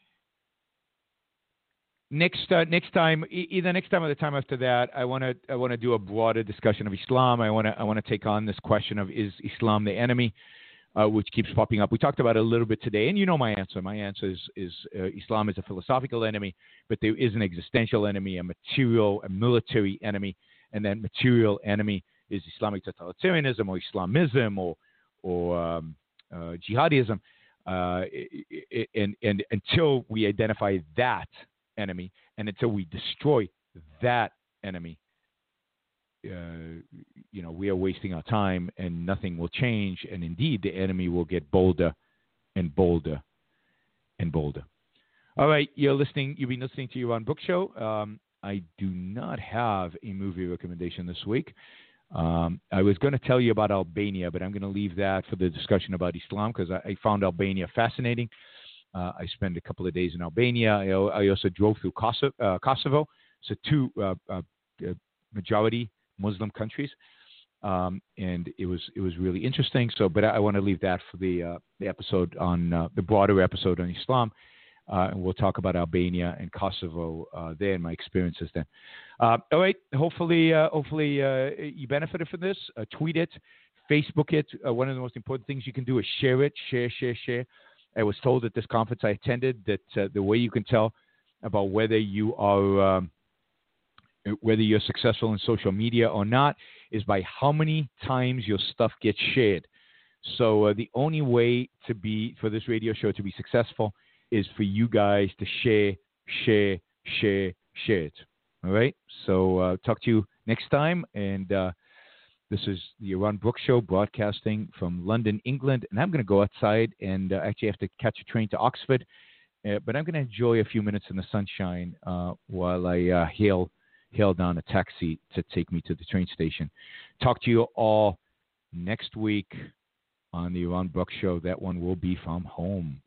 next uh, next time, either next time or the time after that, I want to I want to do a broader discussion of Islam. I want to I want to take on this question of is Islam the enemy? Uh, which keeps popping up. We talked about it a little bit today, and you know my answer. My answer is, is uh, Islam is a philosophical enemy, but there is an existential enemy, a material, a military enemy, and that material enemy is Islamic totalitarianism or Islamism or or um, uh, jihadism. Uh, and, and until we identify that enemy, and until we destroy that enemy, uh, you know, we are wasting our time and nothing will change. And indeed, the enemy will get bolder and bolder and bolder. All right, you're listening. You've been listening to Yaron Brook Show. Um, I do not have a movie recommendation this week. Um, I was going to tell you about Albania, but I'm going to leave that for the discussion about Islam because I, I found Albania fascinating. Uh, I spent a couple of days in Albania. I, I also drove through Kosovo, uh, Kosovo so two uh, uh, majority Muslim countries, um, and it was it was really interesting. So, but I, I want to leave that for the uh, the episode on uh, the broader episode on Islam. Uh, and we'll talk about Albania and Kosovo uh, there and my experiences then. Uh, all right. Hopefully, uh, hopefully uh, you benefited from this. Uh, tweet it, Facebook it. Uh, one of the most important things you can do is share it. Share, share, share. I was told at this conference I attended that uh, the way you can tell about whether you are um, whether you're successful in social media or not is by how many times your stuff gets shared. So uh, the only way to be for this radio show to be successful is for you guys to share, share, share, share it. All right? So uh, talk to you next time. And uh, this is the Yaron Brook Show broadcasting from London, England. And I'm going to go outside and uh, actually have to catch a train to Oxford. Uh, but I'm going to enjoy a few minutes in the sunshine uh, while I uh, hail, hail down a taxi to take me to the train station. Talk to you all next week on the Yaron Brook Show. That one will be from home.